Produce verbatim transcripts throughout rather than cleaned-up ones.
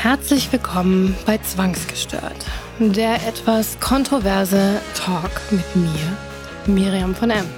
Herzlich willkommen bei Zwangsgestört, der etwas kontroverse Talk mit mir, Miriam von M.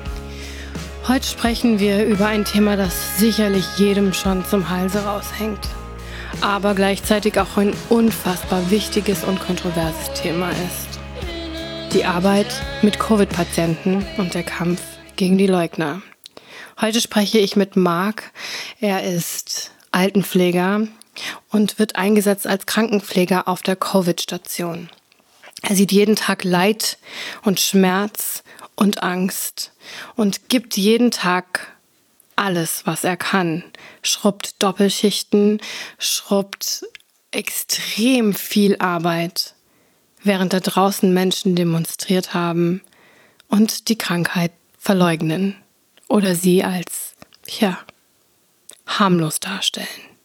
Heute sprechen wir über ein Thema, das sicherlich jedem schon zum Halse raushängt, aber gleichzeitig auch ein unfassbar wichtiges und kontroverses Thema ist. Die Arbeit mit Covid-Patienten und der Kampf gegen die Leugner. Heute spreche ich mit Marc. Er ist Altenpfleger und wird eingesetzt als Krankenpfleger auf der Covid-Station. Er sieht jeden Tag Leid und Schmerz und Angst und gibt jeden Tag alles, was er kann. Schrubbt Doppelschichten, schrubbt extrem viel Arbeit, während da draußen Menschen demonstriert haben und die Krankheit verleugnen oder sie als, ja, harmlos darstellen.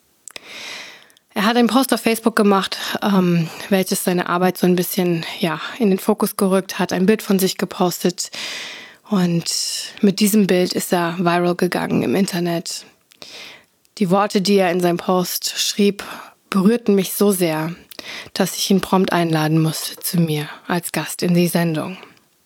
Er hat einen Post auf Facebook gemacht, ähm, welches seine Arbeit so ein bisschen ja, in den Fokus gerückt hat, ein Bild von sich gepostet und mit diesem Bild ist er viral gegangen im Internet. Die Worte, die er in seinem Post schrieb, berührten mich so sehr, dass ich ihn prompt einladen musste zu mir als Gast in die Sendung.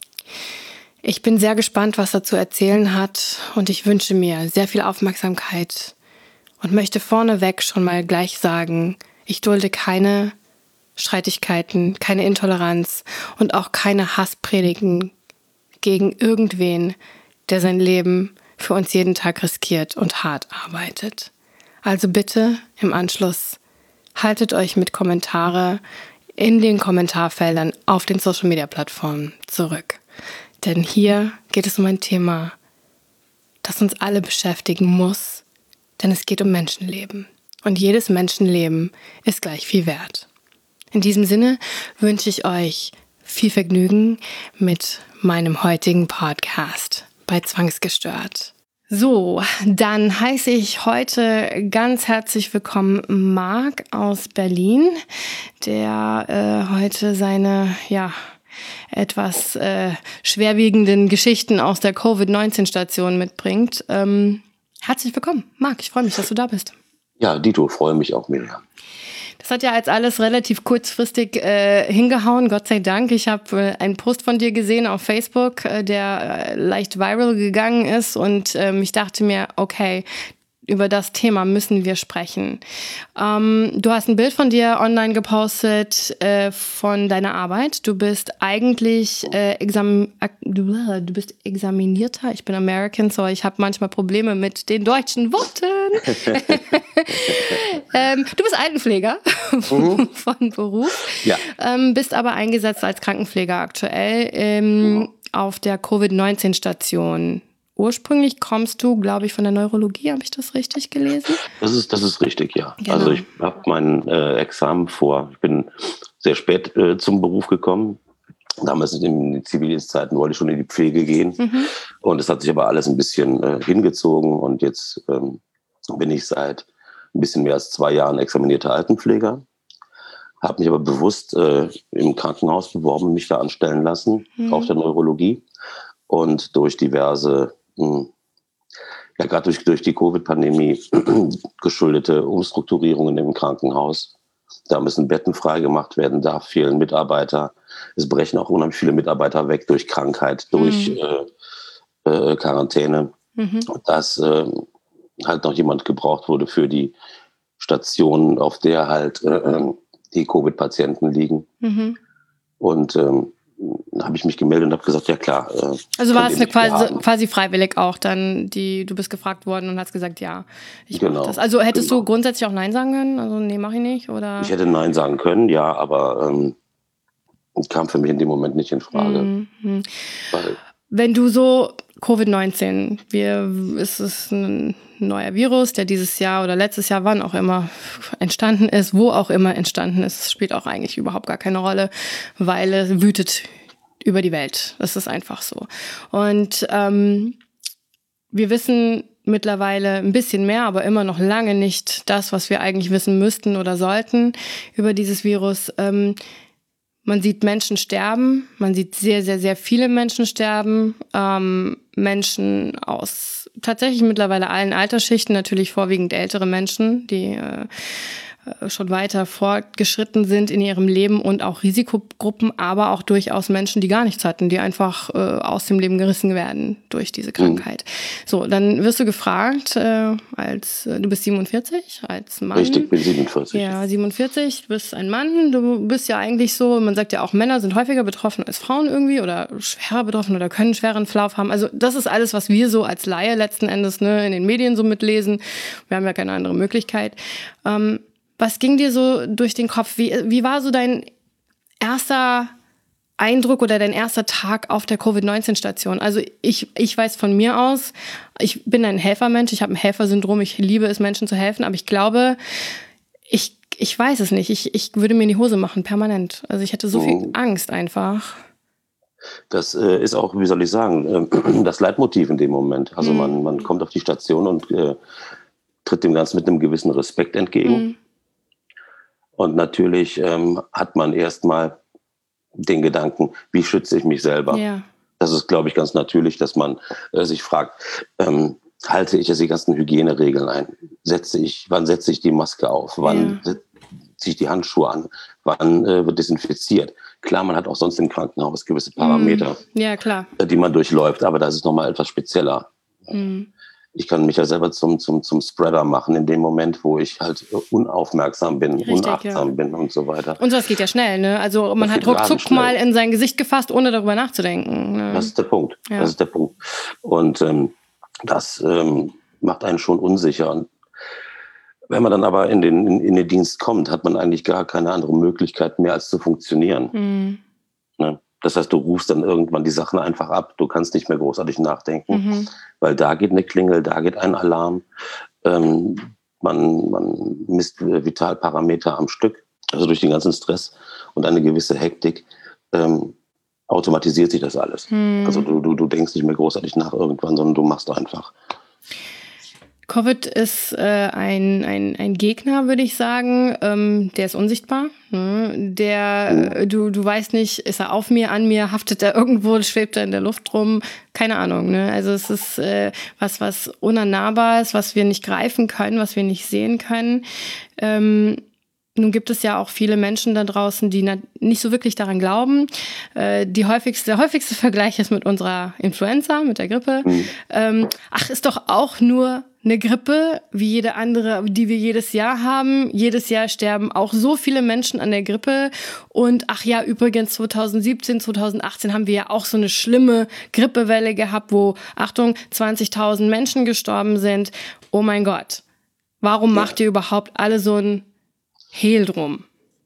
Ich bin sehr gespannt, was er zu erzählen hat und ich wünsche mir sehr viel Aufmerksamkeit. Und möchte vorneweg schon mal gleich sagen, ich dulde keine Streitigkeiten, keine Intoleranz und auch keine Hasspredigen gegen irgendwen, der sein Leben für uns jeden Tag riskiert und hart arbeitet. Also bitte im Anschluss haltet euch mit Kommentare in den Kommentarfeldern auf den Social-Media-Plattformen zurück. Denn hier geht es um ein Thema, das uns alle beschäftigen muss. Denn es geht um Menschenleben. Und jedes Menschenleben ist gleich viel wert. In diesem Sinne wünsche ich euch viel Vergnügen mit meinem heutigen Podcast bei Zwangsgestört. So, dann heiße ich heute ganz herzlich willkommen Marc aus Berlin, der äh, heute seine, ja, etwas äh, schwerwiegenden Geschichten aus der Covid neunzehn Station mitbringt. Ähm, Herzlich willkommen, Marc. Ich freue mich, dass du da bist. Ja, Dito, freue mich auch, Miriam. Das hat ja jetzt alles relativ kurzfristig äh, hingehauen, Gott sei Dank. Ich habe äh, einen Post von dir gesehen auf Facebook, äh, der äh, leicht viral gegangen ist und ähm, ich dachte mir, okay, über das Thema müssen wir sprechen. Ähm, du hast ein Bild von dir online gepostet äh, von deiner Arbeit. Du bist eigentlich äh, exam- du, du bist examinierter. Ich bin American, so ich habe manchmal Probleme mit den deutschen Worten. ähm, du bist Altenpfleger mhm. von Beruf, ja. ähm, bist aber eingesetzt als Krankenpfleger aktuell ähm, mhm. auf der Covid neunzehn Station. Ursprünglich kommst du, glaube ich, von der Neurologie, habe ich das richtig gelesen? Das ist, das ist richtig, ja. Genau. Also ich habe mein äh, Examen vor, ich bin sehr spät äh, zum Beruf gekommen. Damals in den Zivildienstzeiten wollte ich schon in die Pflege gehen. Mhm. Und es hat sich aber alles ein bisschen äh, hingezogen. Und jetzt ähm, bin ich seit ein bisschen mehr als zwei Jahren examinierter Altenpfleger. Habe mich aber bewusst äh, im Krankenhaus beworben, mich da anstellen lassen, mhm. auf der Neurologie. Und durch diverse ja, gerade durch, durch die Covid-Pandemie geschuldete Umstrukturierungen im Krankenhaus. Da müssen Betten freigemacht werden, da fehlen Mitarbeiter. Es brechen auch unheimlich viele Mitarbeiter weg durch Krankheit, durch mhm. äh, äh, Quarantäne. Mhm. Dass äh, halt noch jemand gebraucht wurde für die Station, auf der halt äh, die Covid-Patienten liegen. Mhm. Und ähm, habe ich mich gemeldet und habe gesagt, ja klar. Äh, also war es eine quasi, quasi freiwillig auch dann, die du bist gefragt worden und hast gesagt, ja, ich genau, mache das. Also hättest genau. du grundsätzlich auch Nein sagen können? Also nee, mache ich nicht? Oder? Ich hätte Nein sagen können, ja, aber ähm, kam für mich in dem Moment nicht in Frage. Mhm. Weil, wenn du so Covid neunzehn, wir, ist es ein neuer Virus, der dieses Jahr oder letztes Jahr, wann auch immer entstanden ist, wo auch immer entstanden ist, spielt auch eigentlich überhaupt gar keine Rolle, weil es wütet über die Welt. Das ist einfach so. Und ähm, wir wissen mittlerweile ein bisschen mehr, aber immer noch lange nicht das, was wir eigentlich wissen müssten oder sollten über dieses Virus. Ähm, Man sieht Menschen sterben, man sieht sehr, sehr, sehr viele Menschen sterben. Ähm, Menschen aus tatsächlich mittlerweile allen Altersschichten, natürlich vorwiegend ältere Menschen, die äh, äh, schon weiter fortgeschritten sind in ihrem Leben und auch Risikogruppen, aber auch durchaus Menschen, die gar nichts hatten, die einfach äh, aus dem Leben gerissen werden durch diese Krankheit. Mhm. So, dann wirst du gefragt, äh, als äh, du bist siebenundvierzig, als Mann. Richtig, ich bin siebenundvierzig. Ja, siebenundvierzig, du bist ein Mann, du bist ja eigentlich so, man sagt ja auch, Männer sind häufiger betroffen als Frauen irgendwie oder schwerer betroffen oder können schweren Verlauf haben. Also das ist alles, was wir so als Laie letzten Endes ne, in den Medien so mitlesen. Wir haben ja keine andere Möglichkeit. Ähm, was ging dir so durch den Kopf? Wie, wie war so dein erster Eindruck oder dein erster Tag auf der Covid neunzehn Station? Also ich, ich weiß von mir aus, ich bin ein Helfermensch, ich habe ein Helfersyndrom, ich liebe es, Menschen zu helfen, aber ich glaube, ich, ich weiß es nicht. Ich, ich würde mir in die Hose machen, permanent. Also ich hätte so viel Angst einfach. Das äh, ist auch, wie soll ich sagen, äh, das Leitmotiv in dem Moment. Also mhm. man, man kommt auf die Station und äh, tritt dem Ganzen mit einem gewissen Respekt entgegen. Mhm. Und natürlich ähm, hat man erstmal den Gedanken, wie schütze ich mich selber? Ja. Das ist, glaube ich, ganz natürlich, dass man äh, sich fragt, ähm, halte ich jetzt die ganzen Hygieneregeln ein? Setze ich, wann setze ich die Maske auf? Wann ja. ziehe ich die Handschuhe an? Wann äh, wird desinfiziert? Klar, man hat auch sonst im Krankenhaus gewisse Parameter, mm. ja, klar. Äh, die man durchläuft, aber das ist nochmal etwas spezieller. Mm. Ich kann mich ja selber zum, zum, zum Spreader machen in dem Moment, wo ich halt unaufmerksam bin, Richtig, unachtsam ja. bin und so weiter. Und das geht ja schnell, ne? Also man das hat ruckzuck mal in sein Gesicht gefasst, ohne darüber nachzudenken. Ne? Das ist der Punkt. Ja. Das ist der Punkt. Und ähm, das ähm, macht einen schon unsicher. Und wenn man dann aber in den, in, in den Dienst kommt, hat man eigentlich gar keine andere Möglichkeit mehr, als zu funktionieren. Mhm. Ne? Das heißt, du rufst dann irgendwann die Sachen einfach ab. Du kannst nicht mehr großartig nachdenken, mhm. weil da geht eine Klingel, da geht ein Alarm. Ähm, man, man misst Vitalparameter am Stück, also durch den ganzen Stress und eine gewisse Hektik ähm, automatisiert sich das alles. Mhm. Also du, du, du denkst nicht mehr großartig nach irgendwann, sondern du machst einfach. Covid ist äh, ein, ein, ein Gegner, würde ich sagen. Ähm, der ist unsichtbar. Ne? Der, oh. du, du weißt nicht, ist er auf mir, an mir, haftet er irgendwo, schwebt er in der Luft rum? Keine Ahnung. Ne? Also es ist äh, was, was unnahbar ist, was wir nicht greifen können, was wir nicht sehen können. Ähm, Nun gibt es ja auch viele Menschen da draußen, die na- nicht so wirklich daran glauben. Äh, die häufigste, der häufigste Vergleich ist mit unserer Influenza, mit der Grippe. Mhm. Ähm, ach, ist doch auch nur eine Grippe, wie jede andere, die wir jedes Jahr haben. Jedes Jahr sterben auch so viele Menschen an der Grippe. Und ach ja, übrigens zwanzig siebzehn, zwanzig achtzehn haben wir ja auch so eine schlimme Grippewelle gehabt, wo, Achtung, zwanzigtausend Menschen gestorben sind. Oh mein Gott. Warum ja. macht ihr überhaupt alle so ein Hehl drum?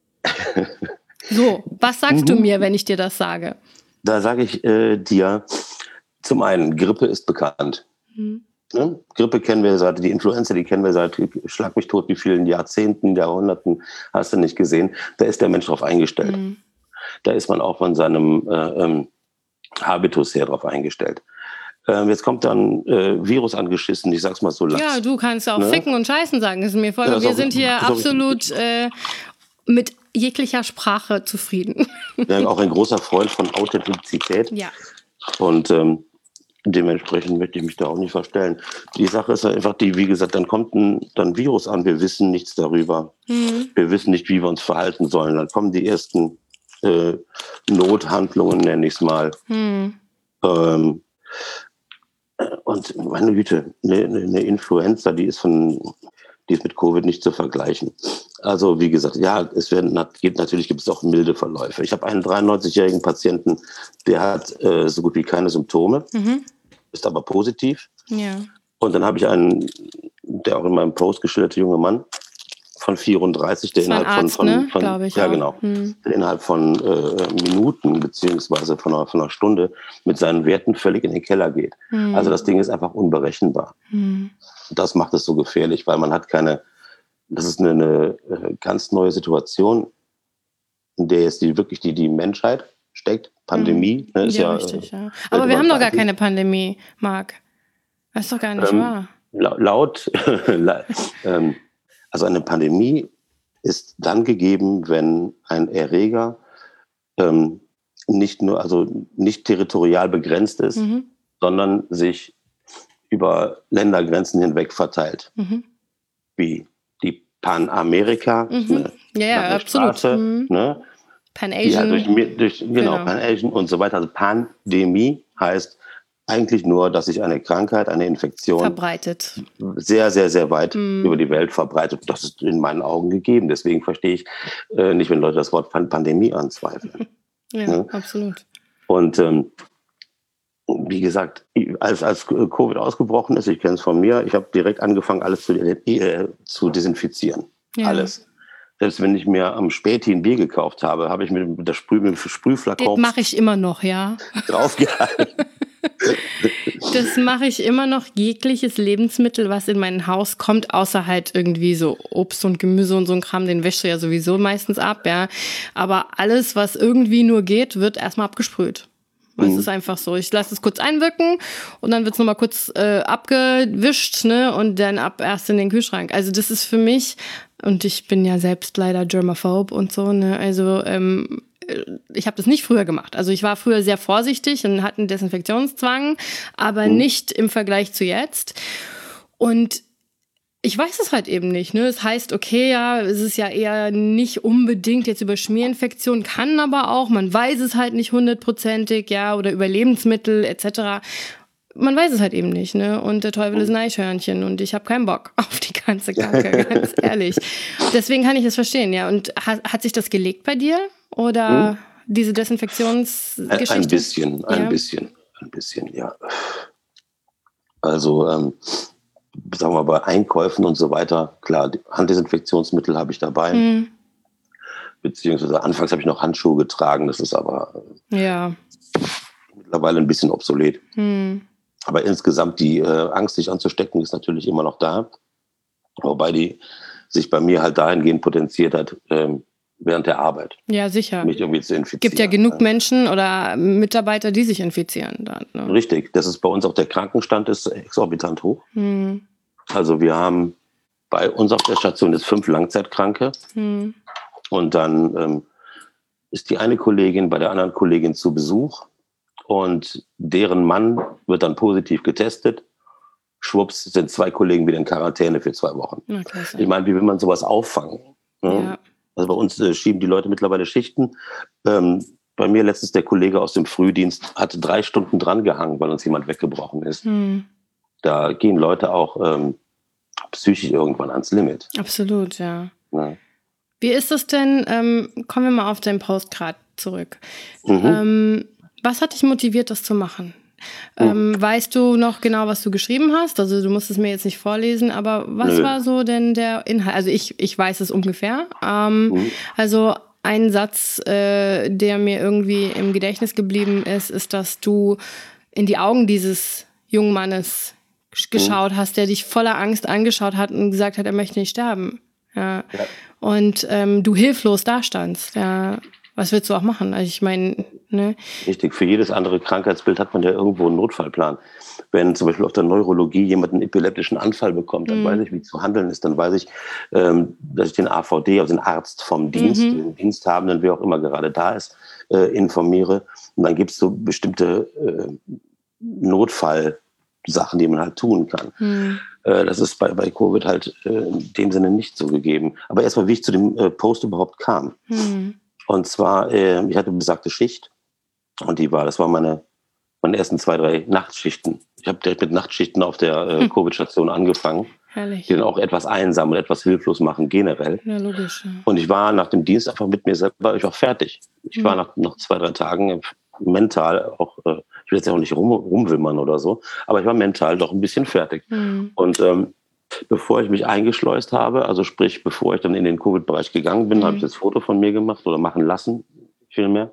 So, was sagst du mir, wenn ich dir das sage? Da sage ich äh, dir, zum einen, Grippe ist bekannt. Mhm. Ne? Grippe kennen wir seit, die Influenza, die kennen wir seit, schlag mich tot, wie vielen Jahrzehnten, Jahrhunderten, hast du nicht gesehen. Da ist der Mensch drauf eingestellt. Mhm. Da ist man auch von seinem äh, ähm, Habitus her drauf eingestellt. Ähm, jetzt kommt dann äh, Virus angeschissen, ich sag's mal so lax. Ja, du kannst auch ne? ficken und scheißen sagen, das ist mir voll. Ja, wir auch, sind hier absolut äh, mit jeglicher Sprache zufrieden. Ja, auch ein großer Freund von Authentizität. Ja. Und ähm, dementsprechend möchte ich mich da auch nicht verstellen. Die Sache ist einfach die, wie gesagt, dann kommt ein dann Virus an, wir wissen nichts darüber. Mhm. Wir wissen nicht, wie wir uns verhalten sollen. Dann kommen die ersten äh, Nothandlungen, nenne ich es mal. Mhm. Ähm, und meine Güte, eine, eine Influenza, die ist von, die ist mit Covid nicht zu vergleichen. Also wie gesagt, ja, es werden, natürlich gibt es auch milde Verläufe. Ich habe einen dreiundneunzigjährigen Patienten, der hat äh, so gut wie keine Symptome, mhm. ist aber positiv. Ja. Und dann habe ich einen, der auch in meinem Post geschilderte junge Mann von vierunddreißig, der innerhalb Arzt, von, von, ne? von Glaube ich ja auch. genau, hm. der innerhalb von äh, Minuten beziehungsweise von einer, von einer Stunde mit seinen Werten völlig in den Keller geht. Hm. Also das Ding ist einfach unberechenbar. Hm. Das macht es so gefährlich, weil man hat keine, das ist eine, eine ganz neue Situation, in der jetzt die, wirklich die, die Menschheit steckt. Pandemie. Hm. Ne, ist ja, ja, richtig, ja. Aber wir haben doch gar keine Pandemie, Marc. Das ist doch gar nicht ähm, wahr. Laut, ähm, also eine Pandemie ist dann gegeben, wenn ein Erreger ähm, nicht nur, also nicht territorial begrenzt ist, mhm. sondern sich über Ländergrenzen hinweg verteilt. Mhm. Wie die Panamerika, Mhm. ne, Ja, ja, absolut. Straße, Mhm. ne, Pan-Asian. ja, durch, durch, genau, Genau. Pan-Asian und so weiter. Also Pandemie heißt eigentlich nur, dass sich eine Krankheit, eine Infektion verbreitet. sehr, sehr, sehr weit Mhm. über die Welt verbreitet. Das ist in meinen Augen gegeben. Deswegen verstehe ich äh, nicht, wenn Leute das Wort Pan- Pandemie anzweifeln. Ja, ne? absolut. Und ähm, wie gesagt, als, als Covid ausgebrochen ist, ich kenne es von mir, ich habe direkt angefangen, alles zu, äh, zu desinfizieren. Ja. Alles. Selbst wenn ich mir am Späti ein Bier gekauft habe, habe ich mit der Sprüh, mit dem Sprühflakon Das mache ich immer noch, ja. draufgehalten. Das mache ich immer noch. Jegliches Lebensmittel, was in mein Haus kommt, außer halt irgendwie so Obst und Gemüse und so ein Kram, den wäschst du ja sowieso meistens ab, ja. Aber alles, was irgendwie nur geht, wird erstmal abgesprüht. Es Mhm. ist einfach so. Ich lasse es kurz einwirken und dann wird es nochmal kurz äh, abgewischt, ne? Und dann ab erst in den Kühlschrank. Also das ist für mich, und ich bin ja selbst leider germaphob und so, ne? Also ähm, ich habe das nicht früher gemacht. Also ich war früher sehr vorsichtig und hatte einen Desinfektionszwang, aber Mhm. nicht im Vergleich zu jetzt. Und ich weiß es halt eben nicht. Ne? Es heißt, okay, ja, es ist ja eher nicht unbedingt jetzt über Schmierinfektion, kann aber auch, man weiß es halt nicht hundertprozentig, ja, oder über Lebensmittel et cetera. Man weiß es halt eben nicht, ne? Und der Teufel ist ein Eichhörnchen und ich habe keinen Bock auf die ganze Kacke, ganz ehrlich. Deswegen kann ich das verstehen, ja. Und hat, hat sich das gelegt bei dir? Oder Mhm. diese Ein, Desinfektionsgeschichte? ein bisschen, ein Ja. bisschen, ein bisschen, ja. Also, ähm, sagen wir mal, bei Einkäufen und so weiter, klar, die Handdesinfektionsmittel habe ich dabei. Hm. Beziehungsweise anfangs habe ich noch Handschuhe getragen, das ist aber Ja. mittlerweile ein bisschen obsolet. Hm. Aber insgesamt die äh, Angst, sich anzustecken, ist natürlich immer noch da. Wobei die sich bei mir halt dahingehend potenziert hat, ähm, während der Arbeit, Ja, sicher. mich irgendwie zu infizieren. Gibt ja genug Menschen oder Mitarbeiter, die sich infizieren. Dann, ne? Richtig, das ist bei uns auch der Krankenstand ist exorbitant hoch. Hm. Also wir haben bei uns auf der Station jetzt fünf Langzeitkranke. Hm. Und dann ähm, ist die eine Kollegin bei der anderen Kollegin zu Besuch und deren Mann wird dann positiv getestet. Schwupps sind zwei Kollegen wieder in Quarantäne für zwei Wochen. Na, klasse. Ich meine, wie will man sowas auffangen? Ne? Ja. Also bei uns äh, schieben die Leute mittlerweile Schichten. Ähm, bei mir letztens der Kollege aus dem Frühdienst hatte drei Stunden dran gehangen, weil uns jemand weggebrochen ist. Hm. Da gehen Leute auch ähm, psychisch irgendwann ans Limit. Absolut, ja. Ne? Wie ist es denn, ähm, kommen wir mal auf deinen Post gerade zurück. Mhm. Ähm, was hat dich motiviert, das zu machen? Ähm, weißt du noch genau, was du geschrieben hast? Also du musst es mir jetzt nicht vorlesen, aber was Nö. war so denn der Inhalt? Also ich, ich weiß es ungefähr. Ähm, Mhm. Also ein Satz, äh, der mir irgendwie im Gedächtnis geblieben ist, ist, dass du in die Augen dieses jungen Mannes gesch- geschaut hast, der dich voller Angst angeschaut hat und gesagt hat, er möchte nicht sterben. Ja. Ja. Und ähm, du hilflos dastandst. Ja. Was willst du auch machen? Also ich meine, ne? Richtig, für jedes andere Krankheitsbild hat man ja irgendwo einen Notfallplan. Wenn zum Beispiel auf der Neurologie jemand einen epileptischen Anfall bekommt, dann Mhm. weiß ich, wie zu handeln ist. Dann weiß ich, ähm, dass ich den A V D, also den Arzt vom Dienst, Mhm. den Diensthabenden, wer auch immer gerade da ist, äh, informiere. Und dann gibt es so bestimmte äh, Notfallsachen, die man halt tun kann. Mhm. Äh, das ist bei, bei Covid halt äh, in dem Sinne nicht so gegeben. Aber erstmal, wie ich zu dem äh, Post überhaupt kam. Mhm. Und zwar, äh, ich hatte besagte Schicht und die war, das waren meine, meine ersten zwei, drei Nachtschichten. Ich habe direkt mit Nachtschichten auf der äh, Hm. Covid-Station angefangen, Herrlich. die dann auch etwas einsam und etwas hilflos machen generell. Ja, logisch. Ja. Und ich war nach dem Dienst einfach mit mir selber, ich war fertig. Ich Hm. war nach, nach zwei, drei Tagen mental auch, äh, ich will jetzt ja auch nicht rum, rumwimmern oder so, aber ich war mental doch ein bisschen fertig. Mhm. Und ähm, bevor ich mich eingeschleust habe, also sprich, bevor ich dann in den Covid-Bereich gegangen bin, Mhm. habe ich das Foto von mir gemacht oder machen lassen, vielmehr.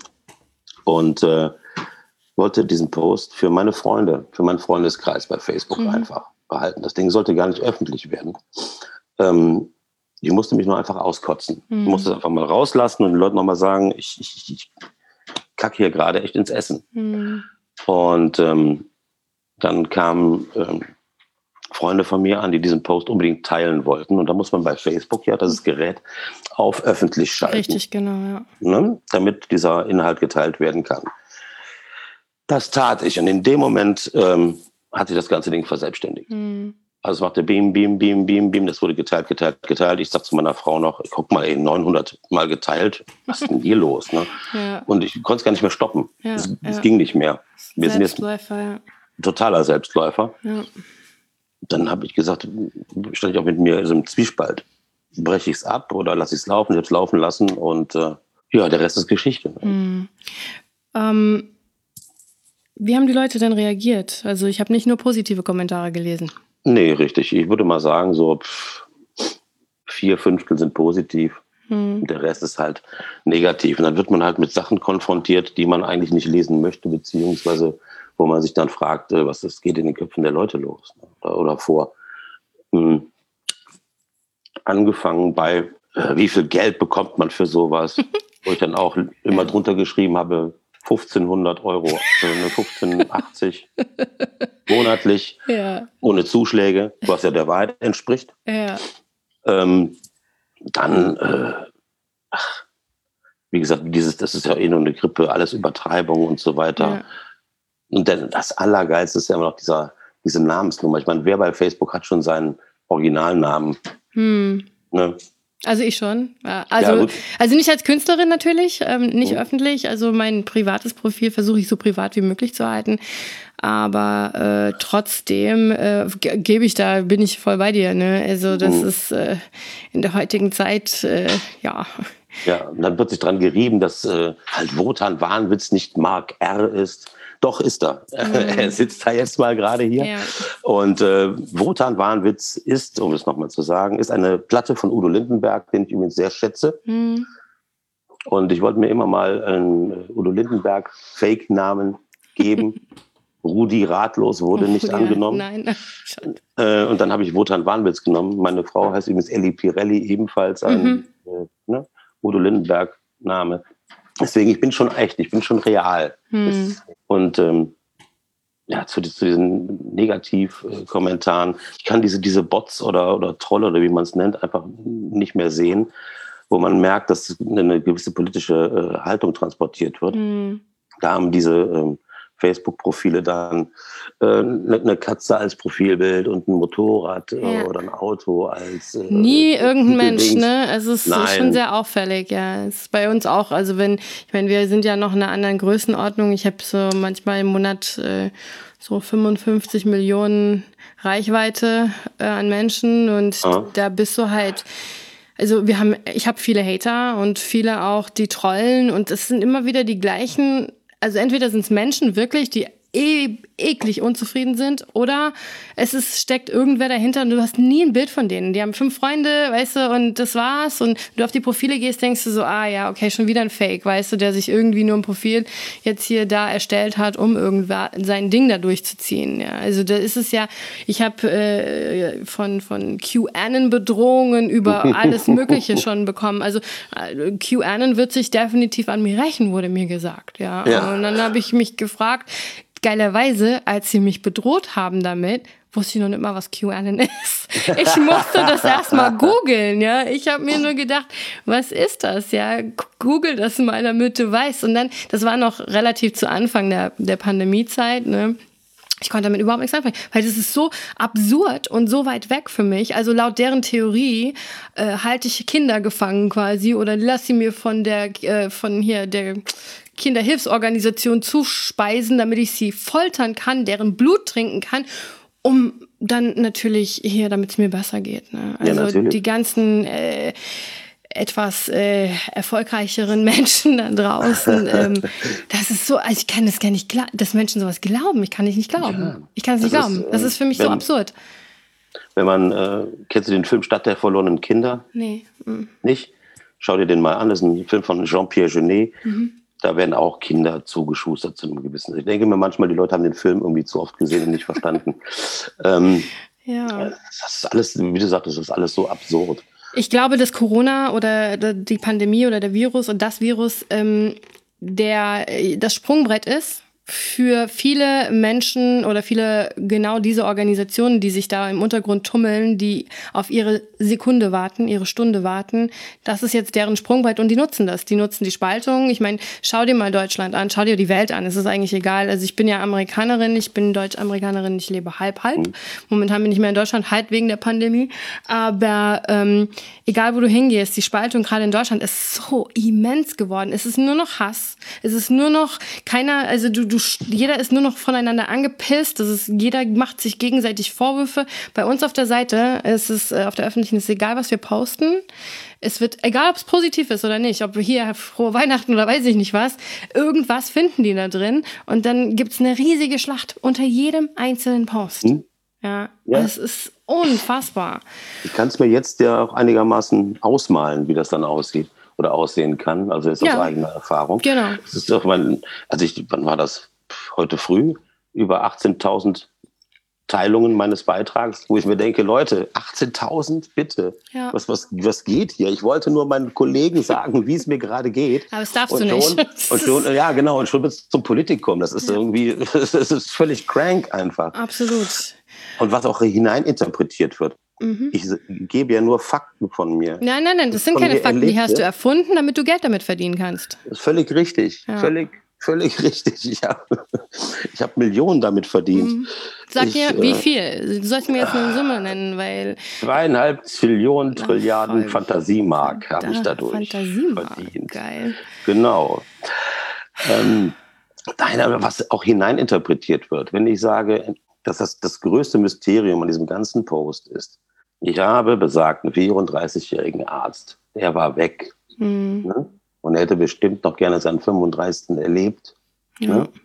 Und äh, wollte diesen Post für meine Freunde, für meinen Freundeskreis bei Facebook Mhm. einfach behalten. Das Ding sollte gar nicht öffentlich werden. Ähm, ich musste mich nur einfach auskotzen. Mhm. Ich musste es einfach mal rauslassen und den Leuten nochmal sagen, ich, ich, ich kacke hier gerade echt ins Essen. Mhm. Und ähm, dann kamen ähm, Freunde von mir an, die diesen Post unbedingt teilen wollten. Und da muss man bei Facebook ja das Gerät auf öffentlich schalten, Richtig, genau, ja. ne, damit dieser Inhalt geteilt werden kann. Das tat ich. Und in dem Moment ähm, hat sich das ganze Ding verselbstständigt. Mhm. Also es machte Beam, Beam, Beam, Beam, Beam. Das wurde geteilt, geteilt, geteilt. Ich sag zu meiner Frau noch, guck mal, ey, neunhundert Mal geteilt. Was ist denn hier los? Ne? Ja. Und ich konnte es gar nicht mehr stoppen. Ja, es, ja. es ging nicht mehr. Wir Selbstläufer, sind jetzt ja. totaler Selbstläufer. Ja. Dann habe ich gesagt, stand ich auch mit mir so im Zwiespalt. Breche ich es ab oder lasse ich es laufen? Ich habe es laufen lassen und äh, ja, der Rest ist Geschichte. Mhm. Ähm, wie haben die Leute denn reagiert? Also ich habe nicht nur positive Kommentare gelesen. Nee, richtig. Ich würde mal sagen, so pff, vier Fünftel sind positiv. Hm. Der Rest ist halt negativ. Und dann wird man halt mit Sachen konfrontiert, die man eigentlich nicht lesen möchte, beziehungsweise wo man sich dann fragt, was das geht in den Köpfen der Leute los. Oder, oder vor. Hm. Angefangen bei, äh, wie viel Geld bekommt man für sowas? Wo ich dann auch immer drunter geschrieben habe, fünfzehnhundert Euro, äh, fünfzehnhundertachtzig monatlich, ja. ohne Zuschläge, was ja der Wahrheit entspricht. Ja. Ähm, dann, äh, ach, wie gesagt, dieses, das ist ja eh nur eine Grippe, alles Übertreibung und so weiter. Ja. Und dann das Allergeilste ist ja immer noch dieser, diese Namensnummer. Ich meine, wer bei Facebook hat schon seinen Originalnamen? Hm. Ne? Also ich schon. Also, ja, also nicht als Künstlerin natürlich, ähm, nicht mhm. öffentlich. Also mein privates Profil versuche ich so privat wie möglich zu halten. Aber äh, trotzdem äh, ge- gebe ich da, bin ich voll bei dir. Ne? Also das mhm. ist äh, in der heutigen Zeit, äh, ja. Ja, und dann wird sich dran gerieben, dass äh, halt Wotan Wahnwitz nicht Mark R. ist. Doch ist er. Mhm. Er sitzt da jetzt mal gerade hier. Ja. Und äh, Wotan Wahnwitz ist, um es nochmal zu sagen, ist eine Platte von Udo Lindenberg, den ich übrigens sehr schätze. Mhm. Und ich wollte mir immer mal einen Udo Lindenberg Fake-Namen geben. Rudi Ratlos wurde oh, nicht ja, angenommen. Nein. Äh, und dann habe ich Wotan Wahnwitz genommen. Meine Frau heißt übrigens Elli Pirelli, ebenfalls ein mhm. äh, ne, Udo Lindenberg-Name. Deswegen, ich bin schon echt, ich bin schon real. Hm. Und ähm, ja, zu, zu diesen Negativ-Kommentaren, ich kann diese, diese Bots oder, oder Trolle oder wie man es nennt, einfach nicht mehr sehen, wo man merkt, dass eine gewisse politische äh, Haltung transportiert wird. Hm. Da haben diese ähm, Facebook-Profile dann äh, eine, eine Katze als Profilbild und ein Motorrad äh, ja. oder ein Auto als äh, nie irgendein Mensch, ne? Also es Nein. ist schon sehr auffällig, ja. Es ist bei uns auch, also wenn, ich meine, wir sind ja noch in einer anderen Größenordnung. Ich habe so manchmal im Monat äh, so fünfundfünfzig Millionen Reichweite äh, an Menschen und ah. da bist du halt. Also wir haben, ich habe viele Hater und viele auch, die trollen und es sind immer wieder die gleichen. Also entweder sind es Menschen wirklich, die e- eklig unzufrieden sind, oder es ist, steckt irgendwer dahinter und du hast nie ein Bild von denen. Die haben fünf Freunde, weißt du, und das war's. Und wenn du auf die Profile gehst, denkst du so, ah ja, okay, schon wieder ein Fake, weißt du, der sich irgendwie nur ein Profil jetzt hier da erstellt hat, um irgendwer sein Ding da durchzuziehen. Ja. Also da ist es ja, ich habe äh, von, von QAnon-Bedrohungen über alles Mögliche schon bekommen. Also äh, QAnon wird sich definitiv an mir rächen, wurde mir gesagt. Ja. ja. Und dann habe ich mich gefragt, geilerweise, als sie mich bedroht haben damit, wusste ich noch nicht mal, was QAnon ist. Ich musste das erstmal googeln, ja. Ich habe mir nur gedacht, was ist das, ja? Google das mal, damit du weißt. Und dann, das war noch relativ zu Anfang der, der Pandemiezeit, ne? Ich konnte damit überhaupt nichts anfangen, weil das ist so absurd und so weit weg für mich. Also laut deren Theorie äh, halte ich Kinder gefangen quasi oder lass sie mir von der, äh, von hier, der Kinderhilfsorganisation zuspeisen, damit ich sie foltern kann, deren Blut trinken kann, um dann natürlich hier, damit es mir besser geht. Ne? Also ja, die ganzen äh, etwas äh, erfolgreicheren Menschen da draußen, ähm, das ist so, also ich kann das gar nicht glauben, dass Menschen sowas glauben. Ich kann das nicht glauben. Ja, ich kann es nicht glauben. Ist, äh, das ist für mich wenn, so absurd. Wenn man, äh, kennst du den Film Stadt der verlorenen Kinder? Nee. Mhm. Nicht? Schau dir den mal an. Das ist ein Film von Jean-Pierre Jeunet. Mhm. Da werden auch Kinder zugeschustert zu einem gewissen. Ich denke mir manchmal, die Leute haben den Film irgendwie zu oft gesehen und nicht verstanden. ähm, ja. Das ist alles, wie du sagst, das ist alles so absurd. Ich glaube, dass Corona oder die Pandemie oder der Virus und das Virus ähm, der, das Sprungbrett ist für viele Menschen oder viele genau diese Organisationen, die sich da im Untergrund tummeln, die auf ihre Sekunde warten, ihre Stunde warten, das ist jetzt deren Sprungbrett und die nutzen das. Die nutzen die Spaltung. Ich meine, schau dir mal Deutschland an, schau dir die Welt an. Es ist eigentlich egal. Also ich bin ja Amerikanerin, ich bin Deutsch-Amerikanerin, ich lebe halb-halb. Mhm. Momentan bin ich mehr in Deutschland, halb wegen der Pandemie. Aber ähm, egal, wo du hingehst, die Spaltung gerade in Deutschland ist so immens geworden. Es ist nur noch Hass. Es ist nur noch keiner, also du, du jeder ist nur noch voneinander angepisst. Das ist, jeder macht sich gegenseitig Vorwürfe. Bei uns auf der Seite ist es, auf der öffentlichen, ist egal, was wir posten. Es wird, egal ob es positiv ist oder nicht, ob wir hier frohe Weihnachten oder weiß ich nicht was, irgendwas finden die da drin. Und dann gibt's eine riesige Schlacht unter jedem einzelnen Post. Hm? Ja, ja, es ist unfassbar. Ich kann es mir jetzt ja auch einigermaßen ausmalen, wie das dann aussieht oder aussehen kann. Also jetzt ja. aus eigener Erfahrung. Genau. Es ist doch, mein, also ich, wann war das? Heute früh über achtzehntausend Teilungen meines Beitrags, wo ich mir denke, Leute, achtzehntausend, bitte, ja. was, was, was geht hier? Ich wollte nur meinen Kollegen sagen, wie es mir gerade geht. Aber das darfst und du schon, nicht. Und schon, ja, genau, und schon wird es zum Politikum. Das ist ja. irgendwie, das ist völlig crank einfach. Absolut. Und was auch hineininterpretiert wird. Mhm. Ich gebe ja nur Fakten von mir. Nein, nein, nein, das sind keine Fakten, die hast du erfunden, damit du Geld damit verdienen kannst. Das ist völlig richtig, ja. völlig Völlig richtig. Ich habe ich hab Millionen damit verdient. Sag ich, mir, wie viel? Du sollst mir jetzt eine Summe nennen, weil... Zweieinhalb Zillionen Trilliarden Fantasiemark habe ich dadurch Fantasiemark, verdient. Geil. Genau. Ähm, nein, was auch hineininterpretiert wird, wenn ich sage, dass das das größte Mysterium an diesem ganzen Post ist. Ich habe besagten vierunddreißigjährigen Arzt, der war weg. Mhm. Ne? Und er hätte bestimmt noch gerne seinen fünfunddreißigsten erlebt. Ja. Ne?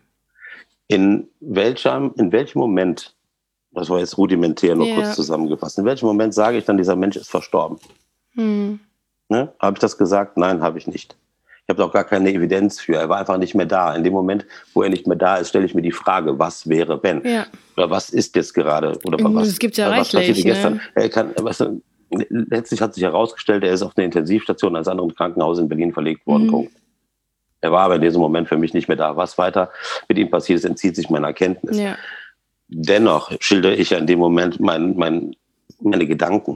In welchem, in welchem Moment, das war jetzt rudimentär nur ja. kurz zusammengefasst, in welchem Moment sage ich dann, dieser Mensch ist verstorben? Hm. Ne? Habe ich das gesagt? Nein, habe ich nicht. Ich habe auch gar keine Evidenz für. Er war einfach nicht mehr da. In dem Moment, wo er nicht mehr da ist, stelle ich mir die Frage, was wäre, wenn? Ja. Oder was ist jetzt gerade? Oder was, das gibt's ja was reichlich, gestern? Ne? Er kann, was, letztlich hat sich herausgestellt, er ist auf eine Intensivstation eines anderen Krankenhauses in Berlin verlegt worden. Mhm. Punkt. Er war aber in diesem Moment für mich nicht mehr da. Was weiter mit ihm passiert ist, entzieht sich meiner Kenntnis. Ja. Dennoch schildere ich ja in dem Moment mein, mein, meine Gedanken.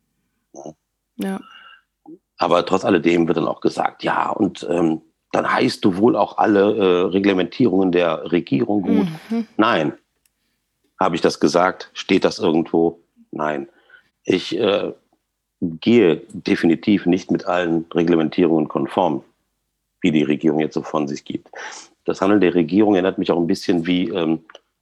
Ja. Aber trotz alledem wird dann auch gesagt, ja, und ähm, dann heißt du wohl auch alle äh, Reglementierungen der Regierung gut. Mhm. Nein. Habe ich das gesagt? Steht das irgendwo? Nein. Ich äh, gehe definitiv nicht mit allen Reglementierungen konform, wie die Regierung jetzt so von sich gibt. Das Handeln der Regierung erinnert mich auch ein bisschen wie ähm,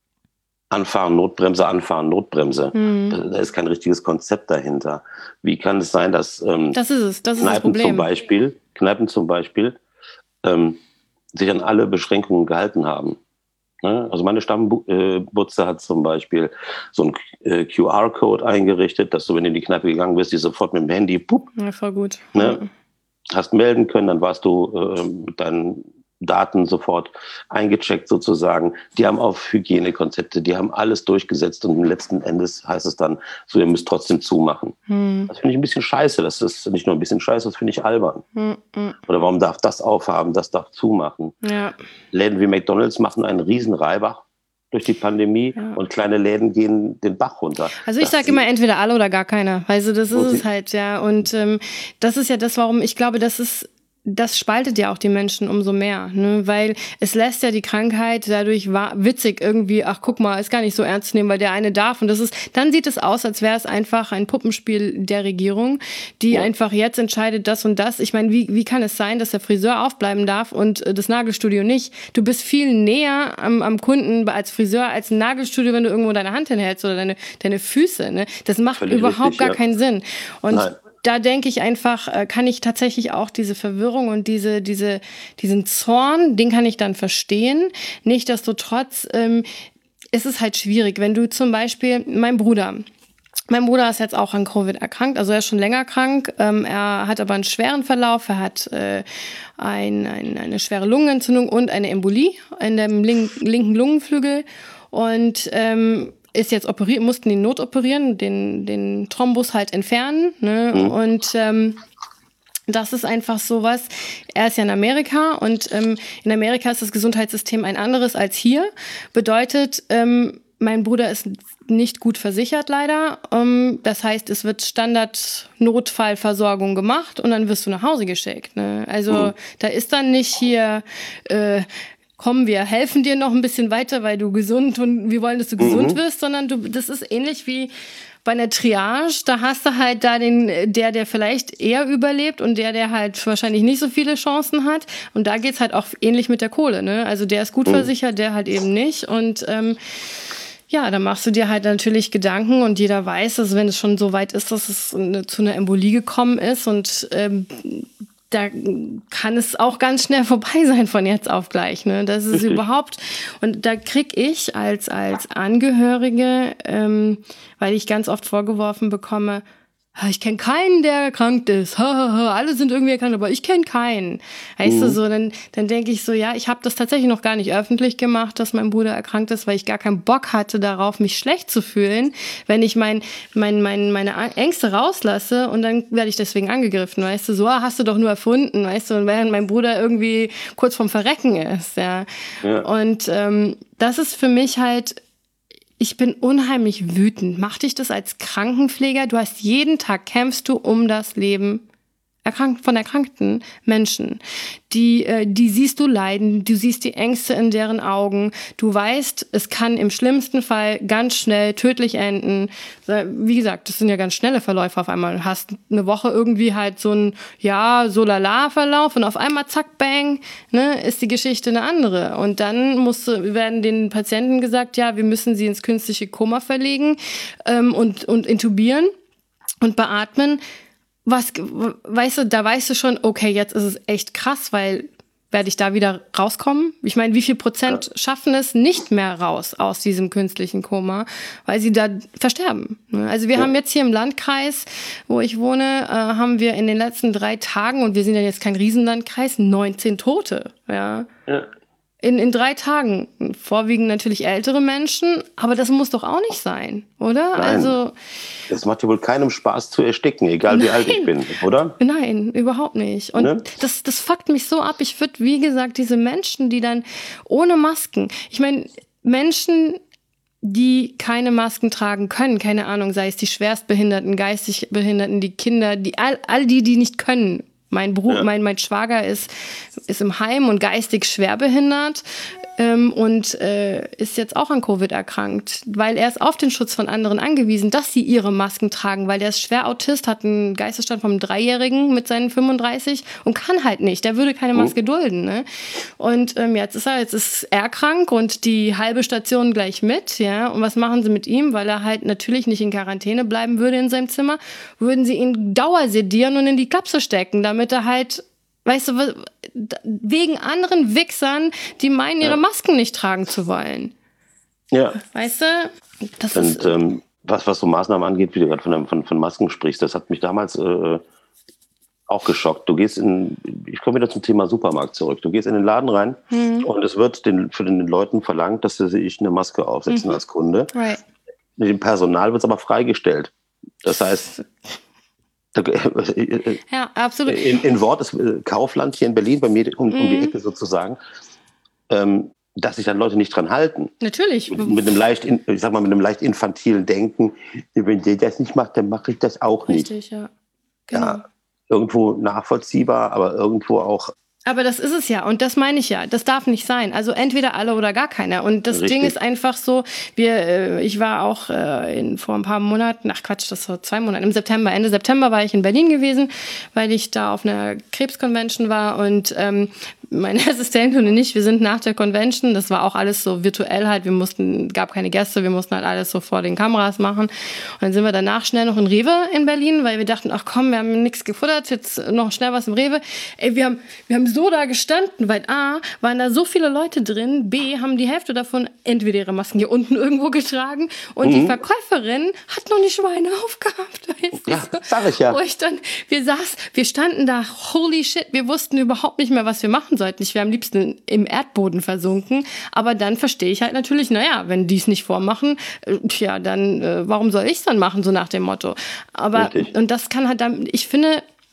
Anfahren, Notbremse, Anfahren, Notbremse. Mhm. Da, da ist kein richtiges Konzept dahinter. Wie kann es sein, dass ähm, das ist es, das ist Kneipen das Problem. zum Beispiel, Kneipen zum Beispiel ähm, sich an alle Beschränkungen gehalten haben? Also meine Stammbutze hat zum Beispiel so einen Q R-Code eingerichtet, dass du, wenn du in die Kneipe gegangen bist, die sofort mit dem Handy, pup, ja, voll gut. Ne, hast melden können, dann warst du äh, mit deinen Daten sofort eingecheckt sozusagen. Die haben auf Hygienekonzepte, die haben alles durchgesetzt und letzten Endes heißt es dann, so, ihr müsst trotzdem zumachen. Hm. Das finde ich ein bisschen scheiße. Das ist nicht nur ein bisschen scheiße, das finde ich albern. Hm, hm. Oder warum darf das aufhaben, das darf zumachen? Ja. Läden wie McDonald's machen einen riesen Reibach durch die Pandemie ja. und kleine Läden gehen den Bach runter. Also ich sage immer entweder alle oder gar keiner. Also das ist es halt, ja. Und ähm, das ist ja das, warum ich glaube, das ist das spaltet ja auch die Menschen umso mehr, ne? Weil es lässt ja die Krankheit dadurch witzig irgendwie, ach guck mal, ist gar nicht so ernst zu nehmen, weil der eine darf. Und das ist, dann sieht es aus, als wäre es einfach ein Puppenspiel der Regierung, die ja. einfach jetzt entscheidet das und das. Ich meine, wie, wie kann es sein, dass der Friseur aufbleiben darf und das Nagelstudio nicht? Du bist viel näher am, am Kunden als Friseur als ein Nagelstudio, wenn du irgendwo deine Hand hinhältst oder deine, deine Füße, ne? Das macht Völlig überhaupt richtig, gar ja. keinen Sinn. Und Nein. da denke ich einfach, kann ich tatsächlich auch diese Verwirrung und diese, diese, diesen Zorn, den kann ich dann verstehen. Nichtsdestotrotz ähm, ist es halt schwierig, wenn du zum Beispiel, mein Bruder, mein Bruder ist jetzt auch an Covid erkrankt, also er ist schon länger krank, ähm, er hat aber einen schweren Verlauf, er hat äh, ein, ein, eine schwere Lungenentzündung und eine Embolie in dem link, linken Lungenflügel und ähm, ist jetzt operiert, mussten ihn notoperieren, den, den Thrombus halt entfernen, ne? Mhm. Und ähm, Das ist einfach sowas. Er ist ja in Amerika und ähm, in Amerika ist das Gesundheitssystem ein anderes als hier. Bedeutet, ähm, mein Bruder ist nicht gut versichert leider. Ähm, das heißt, es wird Standard-Notfallversorgung gemacht und dann wirst du nach Hause geschickt. Ne? Also mhm. da ist dann nicht hier... Äh, komm, wir helfen dir noch ein bisschen weiter, weil du gesund und wir wollen, dass du mhm. gesund wirst, sondern du, das ist ähnlich wie bei einer Triage. Da hast du halt da den, der, der vielleicht eher überlebt und der, der halt wahrscheinlich nicht so viele Chancen hat. Und da geht's halt auch ähnlich mit der Kohle, ne? Also der ist gut mhm. versichert, der halt eben nicht. Und ähm, ja, da machst du dir halt natürlich Gedanken und jeder weiß, also wenn es schon so weit ist, dass es eine, zu einer Embolie gekommen ist und ähm, da kann es auch ganz schnell vorbei sein von jetzt auf gleich. Ne? Das ist Richtig. überhaupt... Und da krieg ich als, als Angehörige, ähm, weil ich ganz oft vorgeworfen bekomme, ich kenne keinen, der erkrankt ist. Alle sind irgendwie erkrankt, aber ich kenne keinen. Weißt mhm. du, so, dann, dann denke ich so, ja, ich habe das tatsächlich noch gar nicht öffentlich gemacht, dass mein Bruder erkrankt ist, weil ich gar keinen Bock hatte darauf, mich schlecht zu fühlen, wenn ich mein, mein, mein, meine Ängste rauslasse und dann werde ich deswegen angegriffen, weißt du, so, ah, hast du doch nur erfunden, weißt du, und während mein Bruder irgendwie kurz vorm Verrecken ist, ja. ja. Und ähm, das ist für mich halt... Ich bin unheimlich wütend. Mach dich das als Krankenpfleger? Du hast jeden Tag, kämpfst du um das Leben erkrankt, von erkrankten Menschen. Die, äh, die siehst du leiden, du siehst die Ängste in deren Augen. Du weißt, es kann im schlimmsten Fall ganz schnell tödlich enden. Wie gesagt, das sind ja ganz schnelle Verläufe auf einmal. Du hast eine Woche irgendwie halt so ein, ja, so lala Verlauf und auf einmal zack, bang, ne, ist die Geschichte eine andere. Und dann muss, werden den Patienten gesagt, ja, wir müssen sie ins künstliche Koma verlegen ähm, und, und intubieren und beatmen. Was, weißt du, da weißt du schon, okay, jetzt ist es echt krass, weil werde ich da wieder rauskommen? Ich meine, wie viel Prozent ja. schaffen es nicht mehr raus aus diesem künstlichen Koma, weil sie da versterben? Also wir ja. haben jetzt hier im Landkreis, wo ich wohne, äh, haben wir in den letzten drei Tagen, und wir sind ja jetzt kein Riesenlandkreis, neunzehn Tote. Ja. ja. In, in drei Tagen. Vorwiegend natürlich ältere Menschen, aber das muss doch auch nicht sein, oder? Nein. Also es macht ja wohl keinem Spaß zu ersticken, egal nein. wie alt ich bin, oder? Nein, überhaupt nicht. Und ne? das, das fuckt mich so ab. Ich würde, wie gesagt, diese Menschen, die dann ohne Masken, ich meine, Menschen, die keine Masken tragen können, keine Ahnung, sei es die Schwerstbehinderten, geistig Behinderten, die Kinder, die all, all die, die nicht können. Mein Bruder, ja. mein, mein Schwager ist, ist im Heim und geistig schwerbehindert ähm, und äh, ist jetzt auch an Covid erkrankt, weil er ist auf den Schutz von anderen angewiesen, dass sie ihre Masken tragen, weil der ist schwer Autist, hat einen Geistesstand vom Dreijährigen mit seinen fünfunddreißig und kann halt nicht, der würde keine Maske mhm. dulden. Ne? Und ähm, jetzt ist er, jetzt ist er krank und die halbe Station gleich mit, ja. Und was machen sie mit ihm? Weil er halt natürlich nicht in Quarantäne bleiben würde in seinem Zimmer, würden sie ihn dauersedieren und in die Klapse stecken, damit damit er halt, weißt du, wegen anderen Wichsern, die meinen, ihre ja. Masken nicht tragen zu wollen. Ja. Weißt du? Das Und ist ähm, was, was so Maßnahmen angeht, wie du gerade von, von, von Masken sprichst, das hat mich damals äh, auch geschockt. Du gehst in, ich komme wieder zum Thema Supermarkt zurück. Du gehst in den Laden rein mhm. und es wird den, für den Leuten verlangt, dass sie sich eine Maske aufsetzen mhm. als Kunde. Right. Mit dem Personal wird es aber freigestellt. Das heißt... Ja, absolut. In, in Wort ist Kaufland hier in Berlin, bei mir um, um die Ecke sozusagen, ähm, dass sich dann Leute nicht dran halten. Natürlich. Mit, mit einem leicht, ich sag mal, mit einem leicht infantilen Denken, wenn der das nicht macht, dann mache ich das auch nicht. Richtig, ja. Genau. Ja, irgendwo nachvollziehbar, aber irgendwo auch. Aber das ist es ja und das meine ich ja. Das darf nicht sein. Also entweder alle oder gar keiner. Und das Richtig. Ding ist einfach so, wir, äh, ich war auch äh, in, vor ein paar Monaten, ach Quatsch, das war zwei Monate, im September, Ende September war ich in Berlin gewesen, weil ich da auf einer Krebsconvention war und ähm, meine Assistentin und ich, wir sind nach der Convention, das war auch alles so virtuell halt, wir mussten, gab keine Gäste, wir mussten halt alles so vor den Kameras machen. Und dann sind wir danach schnell noch in Rewe in Berlin, weil wir dachten, ach komm, wir haben nichts gefuttert, jetzt noch schnell was im Rewe. Ey, wir haben, wir haben so da gestanden, weil A, waren da so viele Leute drin, B, haben die Hälfte davon entweder ihre Masken hier unten irgendwo getragen und mhm. die Verkäuferin hat noch nicht Schweine aufgehabt. Weißt du? Ja, sag ich ja. Wo ich dann, wir saß, wir standen da, holy shit, wir wussten überhaupt nicht mehr, was wir machen sollten. Ich wäre am liebsten im Erdboden versunken, aber dann verstehe ich halt natürlich, naja, wenn die es nicht vormachen, äh, tja, dann, äh, warum soll ich es dann machen, so nach dem Motto. Aber, Richtig. und das kann halt dann, ich finde,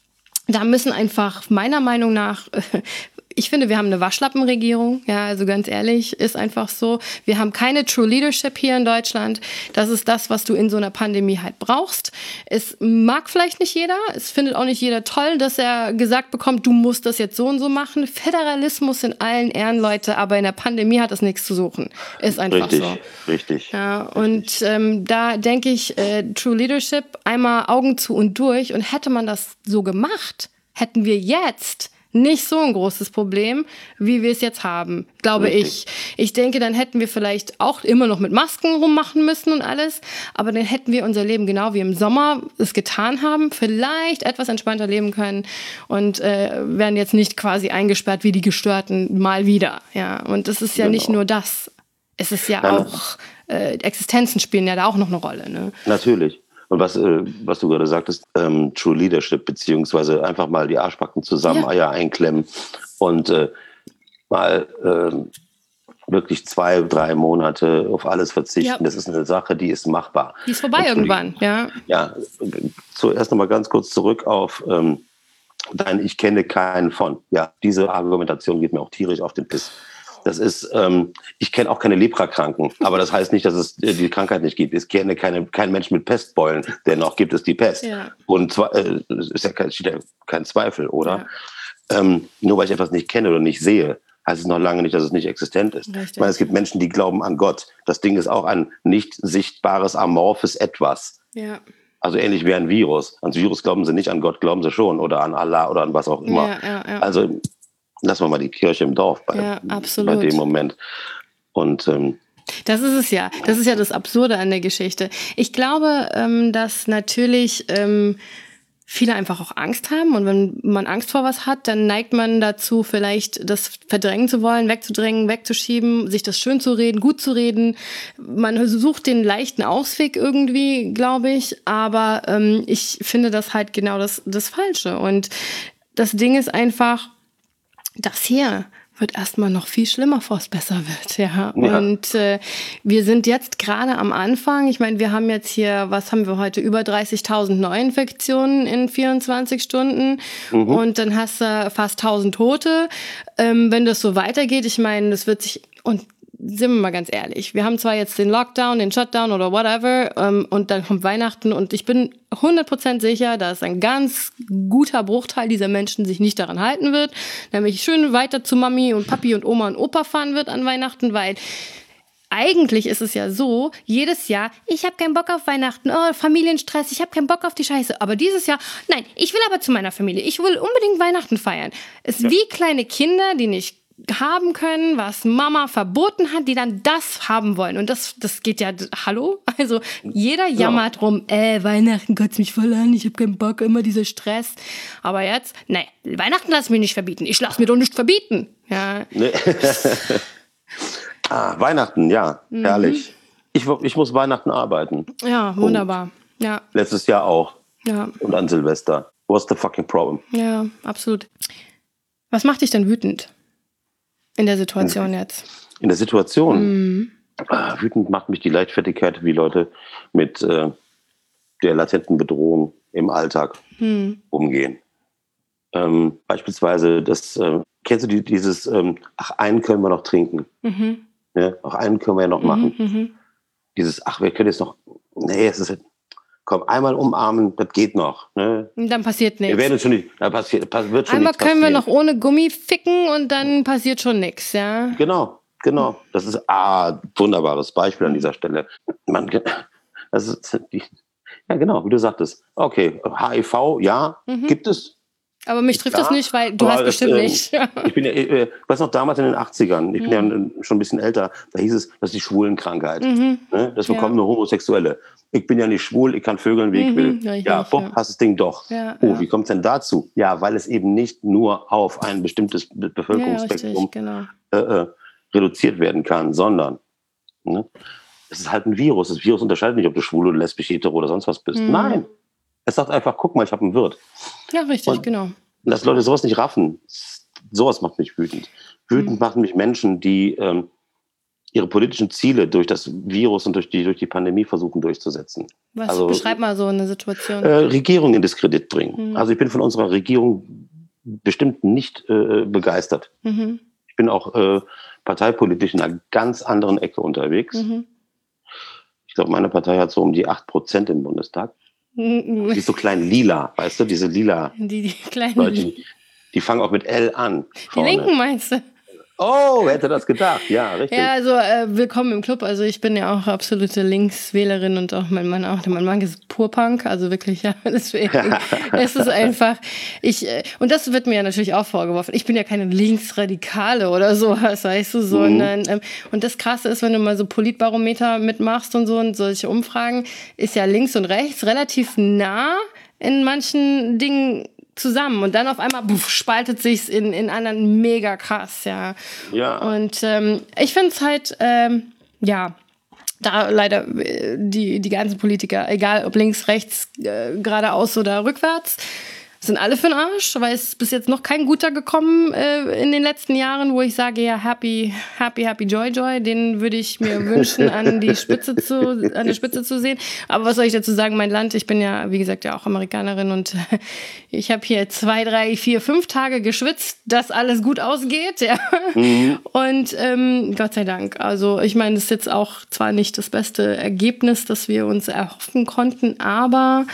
da müssen einfach meiner Meinung nach, ich finde, wir haben eine Waschlappenregierung, ja, also ganz ehrlich, ist einfach so. Wir haben keine True Leadership hier in Deutschland. Das ist das, was du in so einer Pandemie halt brauchst. Es mag vielleicht nicht jeder, es findet auch nicht jeder toll, dass er gesagt bekommt, du musst das jetzt so und so machen. Föderalismus in allen Ehren, Leute, aber in der Pandemie hat das nichts zu suchen. Ist einfach richtig, so. Richtig, ja, und ähm, da denke ich, äh, True Leadership, einmal Augen zu und durch. Und hätte man das so gemacht, hätten wir jetzt nicht so ein großes Problem, wie wir es jetzt haben, glaube Richtig. ich. Ich denke, dann hätten wir vielleicht auch immer noch mit Masken rummachen müssen und alles, aber dann hätten wir unser Leben genau wie im Sommer es getan haben, vielleicht etwas entspannter leben können und äh, wären jetzt nicht quasi eingesperrt wie die Gestörten mal wieder. Ja, und es ist ja genau. nicht nur das. Es ist ja Nein. auch, äh, Existenzen spielen ja da auch noch eine Rolle. Ne? Natürlich. Und was, äh, was du gerade sagtest, ähm, True Leadership, beziehungsweise einfach mal die Arschbacken zusammen, ja. Eier einklemmen und äh, mal äh, wirklich zwei, drei Monate auf alles verzichten. Ja. Das ist eine Sache, die ist machbar. Die ist vorbei irgendwann, ja. Ja, zuerst nochmal ganz kurz zurück auf ähm, dein Ich kenne keinen von. Ja, diese Argumentation geht mir auch tierisch auf den Piss. Das ist, ähm, ich kenne auch keine Leprakranken, aber das heißt nicht, dass es äh, die Krankheit nicht gibt. Ich kenne keine, keinen Menschen mit Pestbeulen, dennoch gibt es die Pest. Ja. Und zwar, äh, ist ja kein, steht ja kein Zweifel, oder? Ja. Ähm, nur weil ich etwas nicht kenne oder nicht sehe, heißt es noch lange nicht, dass es nicht existent ist. Richtig. Ich meine, es gibt Menschen, die glauben an Gott. Das Ding ist auch ein nicht sichtbares, amorphes Etwas. Ja. Also ähnlich wie ein Virus. Ans Virus glauben sie nicht, an Gott glauben sie schon oder an Allah oder an was auch immer. Ja, ja, ja. Also lassen wir mal die Kirche im Dorf bei, ja, bei dem Moment. Und ähm, das ist es ja. Das ist ja das Absurde an der Geschichte. Ich glaube, ähm, dass natürlich ähm, viele einfach auch Angst haben. Und wenn man Angst vor was hat, dann neigt man dazu, vielleicht das verdrängen zu wollen, wegzudrängen, wegzuschieben, sich das schön zu reden, gut zu reden. Man sucht den leichten Ausweg irgendwie, glaube ich. Aber ähm, ich finde das halt genau das, das Falsche. Und das Ding ist einfach, das hier wird erstmal noch viel schlimmer, bevor es besser wird. Ja. ja. Und äh, wir sind jetzt gerade am Anfang. Ich meine, wir haben jetzt hier, was haben wir heute, über dreißigtausend Neuinfektionen in vierundzwanzig Stunden. Mhm. Und dann hast du fast tausend Tote. Ähm, wenn das so weitergeht, ich meine, das wird sich... und sind wir mal ganz ehrlich, wir haben zwar jetzt den Lockdown, den Shutdown oder whatever ähm, und dann kommt Weihnachten und ich bin hundert Prozent sicher, dass ein ganz guter Bruchteil dieser Menschen sich nicht daran halten wird, nämlich schön weiter zu Mami und Papi und Oma und Opa fahren wird an Weihnachten, weil eigentlich ist es ja so, jedes Jahr, ich habe keinen Bock auf Weihnachten, oh, Familienstress, ich habe keinen Bock auf die Scheiße. Aber dieses Jahr, nein, ich will aber zu meiner Familie, ich will unbedingt Weihnachten feiern. Es ist ja. wie kleine Kinder, die nicht haben können, was Mama verboten hat, die dann das haben wollen. Und das, das geht ja, hallo? Also jeder jammert ja. rum, äh, Weihnachten kotzt mich voll an, ich habe keinen Bock, immer dieser Stress. Aber jetzt, nee, Weihnachten lass mich nicht verbieten. Ich lass mir doch nicht verbieten. Ja. Nee. ah, Weihnachten, ja, mhm. herrlich. Ich, ich muss Weihnachten arbeiten. Ja, wunderbar. Ja. Letztes Jahr auch. Ja. Und an Silvester. What's the fucking problem? Ja, absolut. Was macht dich denn wütend? In der Situation jetzt. In der Situation? Mhm. Ah, wütend macht mich die Leichtfertigkeit, wie Leute mit äh, der latenten Bedrohung im Alltag mhm. umgehen. Ähm, beispielsweise, das, äh, kennst du die, dieses, ähm, ach, einen können wir noch trinken. Mhm. Ja, ach, einen können wir ja noch mhm, machen. Mhm. Dieses, ach, wir können jetzt noch, nee, es ist, komm, einmal umarmen, das geht noch. Ne? Dann passiert nichts. Wir werden schon nicht, da passiert, wird schon Einmal nichts können passieren. wir noch ohne Gummi ficken und dann passiert schon nichts, ja? Genau, genau. Das ist ah, wunderbares Beispiel an dieser Stelle. Man, das ist, ja, genau, wie du sagtest. Okay, H I V, ja, mhm. gibt es. Aber mich trifft ja, das nicht, weil du hast das, bestimmt äh, nicht. Ich bin ja, äh, weiß noch, damals in den achtzigern, ich bin mhm. ja schon ein bisschen älter, da hieß es, das ist die Schwulenkrankheit. Mhm. Ne? Das bekommen ja. nur Homosexuelle. Ich bin ja nicht schwul, ich kann vögeln, wie mhm. ich will. Richtig, ja, boah, ja. hast das Ding doch. Ja, oh, ja. wie kommt es denn dazu? Ja, weil es eben nicht nur auf ein bestimmtes Bevölkerungsspektrum ja, genau. äh, äh, reduziert werden kann, sondern ne? es ist halt ein Virus. Das Virus unterscheidet nicht, ob du schwul oder lesbisch, hetero oder sonst was bist. Mhm. Nein. Es sagt einfach, guck mal, ich habe einen Wirt. Ja, richtig, und genau. Dass Leute sowas nicht raffen, sowas macht mich wütend. Wütend mhm. machen mich Menschen, die ähm, ihre politischen Ziele durch das Virus und durch die, durch die Pandemie versuchen durchzusetzen. Was, also, beschreib mal so eine Situation. Äh, Regierung in Diskredit bringen. Mhm. Also ich bin von unserer Regierung bestimmt nicht äh, begeistert. Mhm. Ich bin auch äh, parteipolitisch in einer ganz anderen Ecke unterwegs. Mhm. Ich glaube, meine Partei hat so um die acht Prozent im Bundestag. Mhm. Die ist so klein lila, weißt du, diese lila. Die, die kleinen... Leute, die, die fangen auch mit L an. Die vorne. Linken meinst du? Oh, wer hätte das gedacht? Ja, richtig. Ja, also äh, willkommen im Club. Also ich bin ja auch absolute Linkswählerin und auch mein Mann auch. Mein Mann ist Purpunk, also wirklich, ja, deswegen es ist einfach, ich, äh, und das wird mir ja natürlich auch vorgeworfen. Ich bin ja keine Linksradikale oder sowas, weißt du, sondern, mhm. ähm, und das Krasse ist, wenn du mal so Politbarometer mitmachst und so und solche Umfragen, ist ja links und rechts relativ nah in manchen Dingen zusammen und dann auf einmal buff, spaltet sich's in in anderen mega krass, ja. Ja. Und ähm, ich finde es halt, ähm, ja, da leider äh, die die ganzen Politiker, egal ob links, rechts, äh, geradeaus oder rückwärts, sind alle für den Arsch, weil es ist bis jetzt noch kein guter gekommen äh, in den letzten Jahren, wo ich sage, ja, happy, happy, happy, joy, joy, den würde ich mir wünschen, an die Spitze zu, an der Spitze zu sehen. Aber was soll ich dazu sagen, mein Land, ich bin ja, wie gesagt, ja auch Amerikanerin und äh, ich habe hier zwei, drei, vier, fünf Tage geschwitzt, dass alles gut ausgeht, ja. Mhm. Und ähm, Gott sei Dank, also ich meine, das ist jetzt auch zwar nicht das beste Ergebnis, das wir uns erhoffen konnten, aber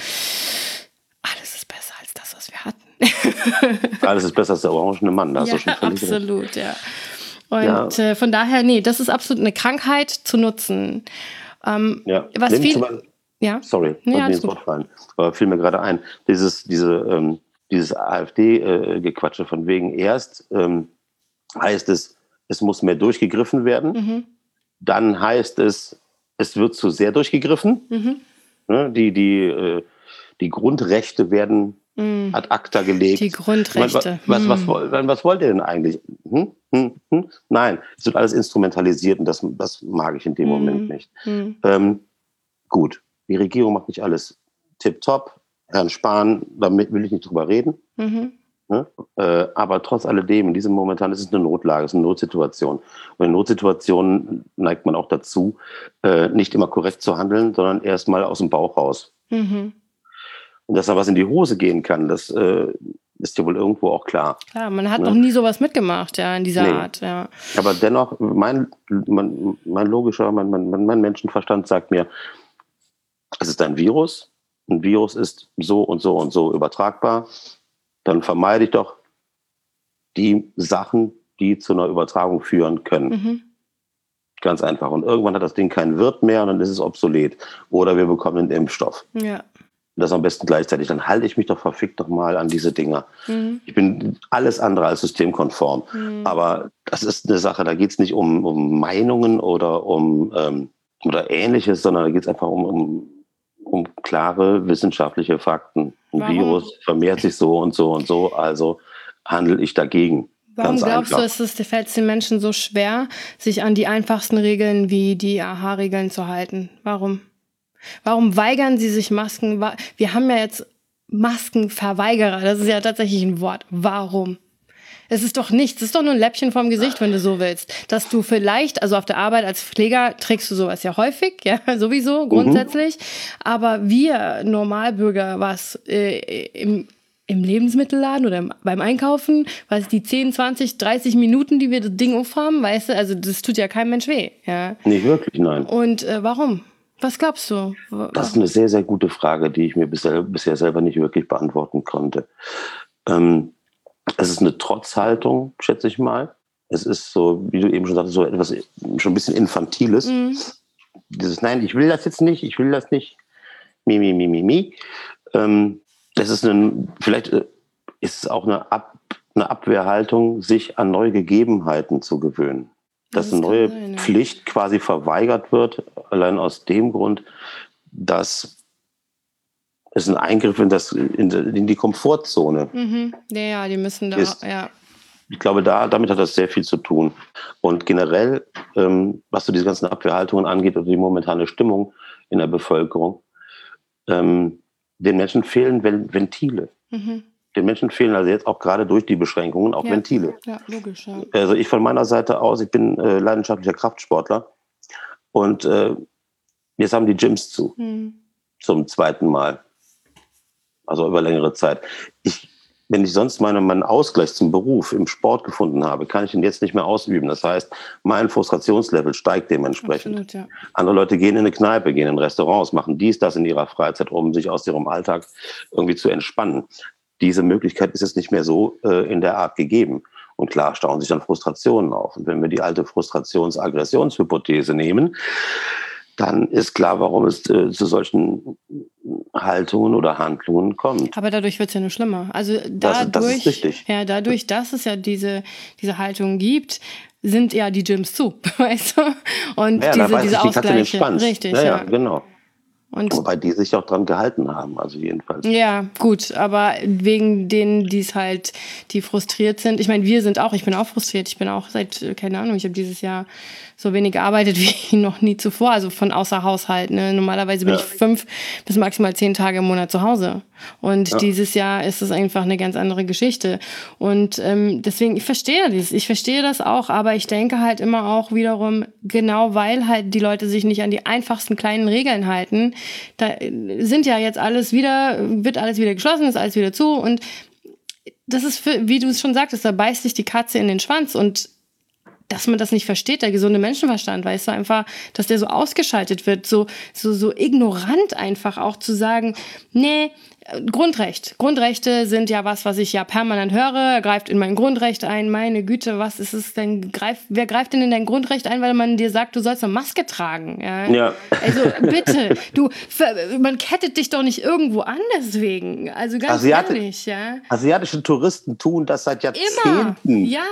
alles ist besser als das, was wir hatten. Alles ist besser als der orangene Mann. Da hast ja, du schon völlig absolut, recht. Ja. Und ja. Äh, von daher, nee, das ist absolut eine Krankheit zu nutzen. Ähm, ja. Was viel, Mal, ja? Sorry, ja, mir ins Wort fallen. Aber fiel mir gerade ein. Dieses, diese, ähm, dieses AfD-Gequatsche äh, von wegen erst ähm, heißt es, es muss mehr durchgegriffen werden. Mhm. Dann heißt es, es wird zu sehr durchgegriffen. Mhm. Ne, die, die, äh, die Grundrechte werden mm. ad acta gelegt. Die Grundrechte. Was, was, was, was, was wollt ihr denn eigentlich? Hm? Hm? Hm? Nein, es wird alles instrumentalisiert und das, das mag ich in dem mm. Moment nicht. Mm. Ähm, gut, die Regierung macht nicht alles tipptopp. Herrn Spahn, damit will ich nicht drüber reden. Mhm. Ne? Äh, aber trotz alledem, in diesem Momentan ist es eine Notlage, es ist eine Notsituation. Und in Notsituationen neigt man auch dazu, äh, nicht immer korrekt zu handeln, sondern erstmal aus dem Bauch raus. Mhm. Und dass da was in die Hose gehen kann, das äh, ist ja wohl irgendwo auch klar. Klar, man hat ne? noch nie sowas mitgemacht, ja, in dieser nee. Art. Ja. Aber dennoch, mein, mein, mein logischer, mein, mein, mein Menschenverstand sagt mir, es ist ein Virus. Ein Virus ist so und so und so übertragbar. Dann vermeide ich doch die Sachen, die zu einer Übertragung führen können. Mhm. Ganz einfach. Und irgendwann hat das Ding keinen Wirt mehr und dann ist es obsolet. Oder wir bekommen einen Impfstoff. Ja. Das am besten gleichzeitig. Dann halte ich mich doch verfickt doch mal an diese Dinger. Mhm. Ich bin alles andere als systemkonform. Mhm. Aber das ist eine Sache, da geht es nicht um, um Meinungen oder um ähm, oder Ähnliches, sondern da geht es einfach um, um, um klare wissenschaftliche Fakten. Ein Warum? Virus vermehrt sich so und so und so, also handle ich dagegen. Warum Ganz glaubst einfach. du, ist es fällt es den Menschen so schwer, sich an die einfachsten Regeln wie die A H A-Regeln zu halten? Warum? Warum weigern sie sich Masken? Wir haben ja jetzt Maskenverweigerer, das ist ja tatsächlich ein Wort. Warum? Es ist doch nichts, es ist doch nur ein Läppchen vorm Gesicht, wenn du so willst. Dass du vielleicht, also auf der Arbeit als Pfleger trägst du sowas ja häufig, ja, sowieso, grundsätzlich. Mhm. Aber wir Normalbürger, was äh, im, im Lebensmittelladen oder im, beim Einkaufen, was die zehn, zwanzig, dreißig Minuten, die wir das Ding aufhaben, weißt du, also das tut ja keinem Mensch weh. Ja. Nicht wirklich, nein. Und äh, warum? Was glaubst du? Das ist eine sehr, sehr gute Frage, die ich mir bisher, bisher selber nicht wirklich beantworten konnte. Ähm, es ist eine Trotzhaltung, schätze ich mal. Es ist so, wie du eben schon sagtest, so etwas schon ein bisschen Infantiles. Mhm. Dieses, nein, ich will das jetzt nicht, ich will das nicht. Mi, mi, mi, mi, mi. Ähm, das ist ein, vielleicht ist es auch eine, Ab, eine Abwehrhaltung, sich an neue Gegebenheiten zu gewöhnen. Dass das eine neue sein, ja. Pflicht quasi verweigert wird, allein aus dem Grund, dass es ein Eingriff in, das, in, in die Komfortzone mhm. Ja, ja, die müssen da, ist. Ja. Ich glaube, da, damit hat das sehr viel zu tun. Und generell, ähm, was so diese ganzen Abwehrhaltungen angeht oder die momentane Stimmung in der Bevölkerung, ähm, den Menschen fehlen Ventile. Mhm. Den Menschen fehlen also jetzt auch gerade durch die Beschränkungen auch ja. Ventile. Ja, logisch. Ja. Also ich von meiner Seite aus, ich bin äh, leidenschaftlicher Kraftsportler und äh, jetzt haben die Gyms zu. Hm. Zum zweiten Mal. Also über längere Zeit. Ich, wenn ich sonst meine, meinen Ausgleich zum Beruf im Sport gefunden habe, kann ich ihn jetzt nicht mehr ausüben. Das heißt, mein Frustrationslevel steigt dementsprechend. Absolut, ja. Andere Leute gehen in eine Kneipe, gehen in Restaurants, machen dies, das in ihrer Freizeit, um sich aus ihrem Alltag irgendwie zu entspannen. Diese Möglichkeit ist jetzt nicht mehr so äh, in der Art gegeben. Und klar stauen sich dann Frustrationen auf. Und wenn wir die alte Frustrations-Aggressionshypothese nehmen, dann ist klar, warum es äh, zu solchen Haltungen oder Handlungen kommt. Aber dadurch wird es ja nur schlimmer. Also dadurch, das, das ist richtig. Ja, dadurch, dass es ja diese, diese Haltung gibt, sind ja die Gyms zu, weißt du? Und ja, diese, da weiß diese ich, die Ausgleiche. Katze den Schwanz. Richtig, ja. ja. ja genau. Und wobei die sich auch dran gehalten haben, also jedenfalls. Ja, gut, aber wegen denen, die es halt, die frustriert sind. Ich meine, wir sind auch, ich bin auch frustriert. Ich bin auch seit, keine Ahnung, ich habe dieses Jahr so wenig gearbeitet wie noch nie zuvor, also von außer Haushalt. Ne? Normalerweise bin ja. ich fünf bis maximal zehn Tage im Monat zu Hause. Und ja. dieses Jahr ist es einfach eine ganz andere Geschichte. Und ähm, deswegen, ich verstehe das, ich verstehe das auch, aber ich denke halt immer auch wiederum, genau weil halt die Leute sich nicht an die einfachsten kleinen Regeln halten, da sind ja jetzt alles wieder, wird alles wieder geschlossen, ist alles wieder zu und das ist, für, wie du es schon sagtest, da beißt sich die Katze in den Schwanz und dass man das nicht versteht, der gesunde Menschenverstand, weißt du, einfach, dass der so ausgeschaltet wird, so, so, so ignorant einfach auch zu sagen, nee, Grundrecht. Grundrechte sind ja was, was ich ja permanent höre. Er greift in mein Grundrecht ein. Meine Güte, was ist es denn? Greif, wer greift denn in dein Grundrecht ein, weil man dir sagt, du sollst eine Maske tragen? Ja. ja. Also bitte, du, man kettet dich doch nicht irgendwo an deswegen. Also ganz Asiati- ehrlich, ja. Asiatische Touristen tun das seit Jahrzehnten. Immer, ja.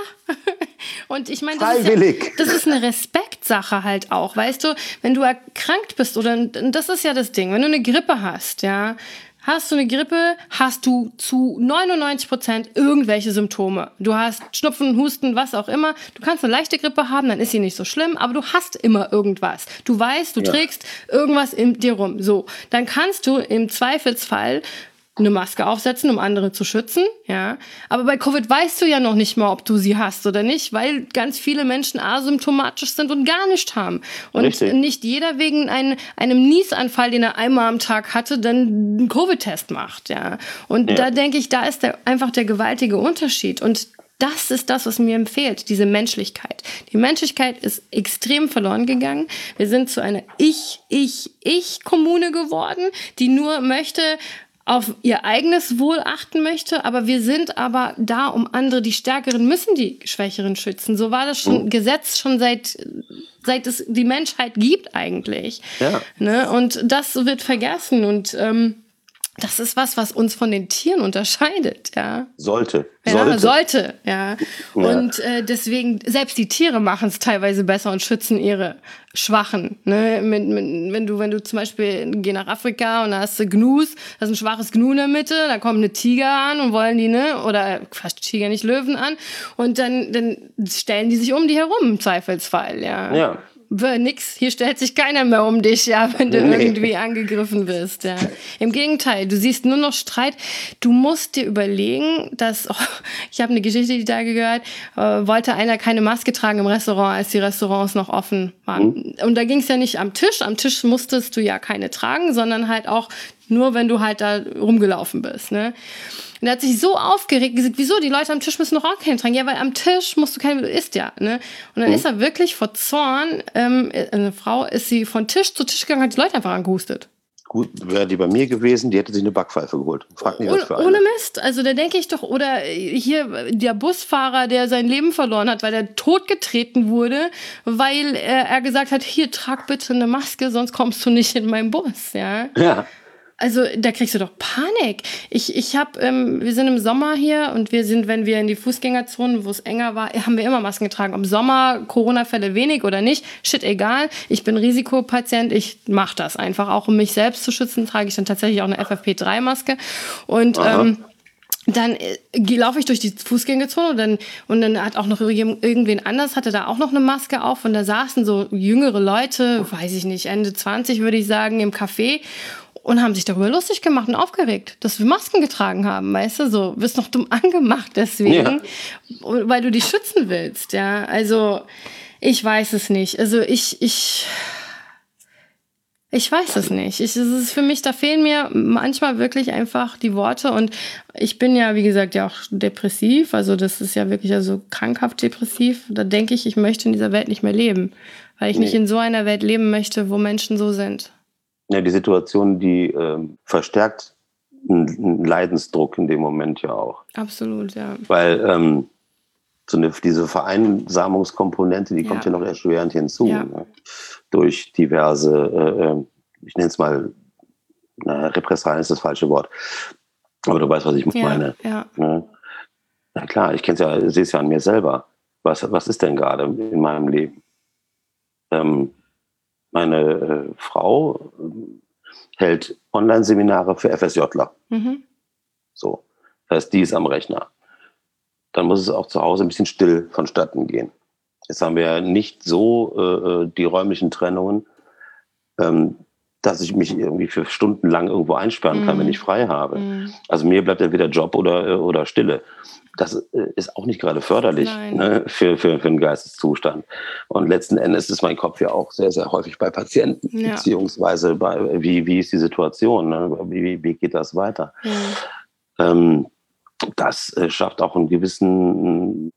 Und ich meine, das, ja, das ist eine Respektsache halt auch, weißt du? Wenn du erkrankt bist oder, das ist ja das Ding, wenn du eine Grippe hast, ja, hast du eine Grippe, hast du zu neunundneunzig Prozent irgendwelche Symptome. Du hast Schnupfen, Husten, was auch immer. Du kannst eine leichte Grippe haben, dann ist sie nicht so schlimm, aber du hast immer irgendwas. Du weißt, du ja. trägst irgendwas in dir rum. So, dann kannst du im Zweifelsfall eine Maske aufsetzen, um andere zu schützen, ja. Aber bei Covid weißt du ja noch nicht mal, ob du sie hast oder nicht, weil ganz viele Menschen asymptomatisch sind und gar nicht haben. Und Richtig. nicht jeder wegen ein, einem Niesanfall, den er einmal am Tag hatte, dann einen Covid-Test macht, ja. Und ja. da denke ich, da ist der, einfach der gewaltige Unterschied. Und das ist das, was mir empfiehlt, diese Menschlichkeit. Die Menschlichkeit ist extrem verloren gegangen. Wir sind zu einer Ich, Ich, Ich-Kommune geworden, die nur möchte, auf ihr eigenes Wohl achten möchte, aber wir sind aber da, um andere, die Stärkeren müssen die Schwächeren schützen. So war das schon mhm. Gesetz schon seit, seit es die Menschheit gibt eigentlich. Ja. Ne? Und das wird vergessen und ähm, das ist was, was uns von den Tieren unterscheidet, ja. Sollte. Ja, sollte. sollte, ja. ja. Und äh, deswegen, selbst die Tiere machen es teilweise besser und schützen ihre Schwachen. Ne? Mit, mit, wenn du, wenn du zum Beispiel geh nach Afrika und da hast du Gnus, da ist ein schwaches Gnu in der Mitte, da kommen eine Tiger an und wollen die, ne, oder fast Tiger, nicht Löwen an, und dann, dann stellen die sich um die herum im Zweifelsfall, ja. Ja. Nix, hier stellt sich keiner mehr um dich, ja, wenn du nee. irgendwie angegriffen bist. Ja. Im Gegenteil, du siehst nur noch Streit. Du musst dir überlegen, dass, oh, ich habe eine Geschichte, die da gehört, äh, wollte einer keine Maske tragen im Restaurant, als die Restaurants noch offen waren. Mhm. Und da ging es ja nicht am Tisch. Am Tisch musstest du ja keine tragen, sondern halt auch nur, wenn du halt da rumgelaufen bist, ne? Und er hat sich so aufgeregt, gesagt, wieso, die Leute am Tisch müssen doch auch keine tragen. Ja, weil am Tisch musst du keine, du isst ja, ne? Und dann mhm. ist er wirklich vor Zorn, ähm, eine Frau, ist sie von Tisch zu Tisch gegangen, hat die Leute einfach angehustet. Gut, wäre die bei mir gewesen, die hätte sich eine Backpfeife geholt. Frag nicht, was für eine. Ohne Mist, also da denke ich doch, oder hier der Busfahrer, der sein Leben verloren hat, weil er totgetreten wurde, weil er, er gesagt hat, hier, trag bitte eine Maske, sonst kommst du nicht in meinen Bus, ja? Ja. Also da kriegst du doch Panik. Ich, ich hab, ähm, wir sind im Sommer hier und wir sind, wenn wir in die Fußgängerzonen, wo es enger war, haben wir immer Masken getragen. Im Sommer, Corona-Fälle wenig oder nicht, shit, egal. Ich bin Risikopatient, ich mache das einfach. Auch um mich selbst zu schützen, trage ich dann tatsächlich auch eine F F P drei Maske. Und ähm, dann äh, laufe ich durch die Fußgängerzone und dann, und dann hat auch noch irgendwen anders, hatte da auch noch eine Maske auf und da saßen so jüngere Leute, weiß ich nicht, Ende zwanzig würde ich sagen, im Café. und haben sich darüber lustig gemacht und aufgeregt, dass wir Masken getragen haben, weißt du, so, wirst noch dumm angemacht deswegen, ja. weil du dich schützen willst, ja, also ich weiß es nicht, also ich, ich, ich weiß es nicht, ich, es ist für mich, da fehlen mir manchmal wirklich einfach die Worte und ich bin ja, wie gesagt, ja auch depressiv, also das ist ja wirklich also krankhaft depressiv, da denke ich, ich möchte in dieser Welt nicht mehr leben, weil ich nee. nicht in so einer Welt leben möchte, wo Menschen so sind. Ja, die Situation, die ähm, verstärkt einen Leidensdruck in dem Moment ja auch. Absolut, ja. Weil ähm, so eine, diese Vereinsamungskomponente, die ja. kommt ja noch erschwerend hinzu. Ja. Ne? Durch diverse, äh, ich nenne es mal, na, Repressalien ist das falsche Wort, aber du weißt, was ich ja, meine. Ja. Ne? Na klar, ich kenne es ja, sehe es ja an mir selber. Was, was ist denn gerade in meinem Leben? Ähm, Meine äh, Frau äh, hält Online-Seminare für FSJler. Mhm. So. Das heißt, die ist am Rechner. Dann muss es auch zu Hause ein bisschen still vonstatten gehen. Jetzt haben wir ja nicht so äh, die räumlichen Trennungen, ähm, dass ich mich irgendwie für Stunden lang irgendwo einsperren kann, mhm. wenn ich frei habe. Mhm. Also mir bleibt entweder Job oder, oder Stille. Das ist auch nicht gerade förderlich ne, für, für, für einen Geisteszustand. Und letzten Endes ist mein Kopf ja auch sehr, sehr häufig bei Patienten, ja. beziehungsweise bei, wie, wie ist die Situation, ne? wie, wie geht das weiter? Ja. Ähm, das schafft auch einen gewissen,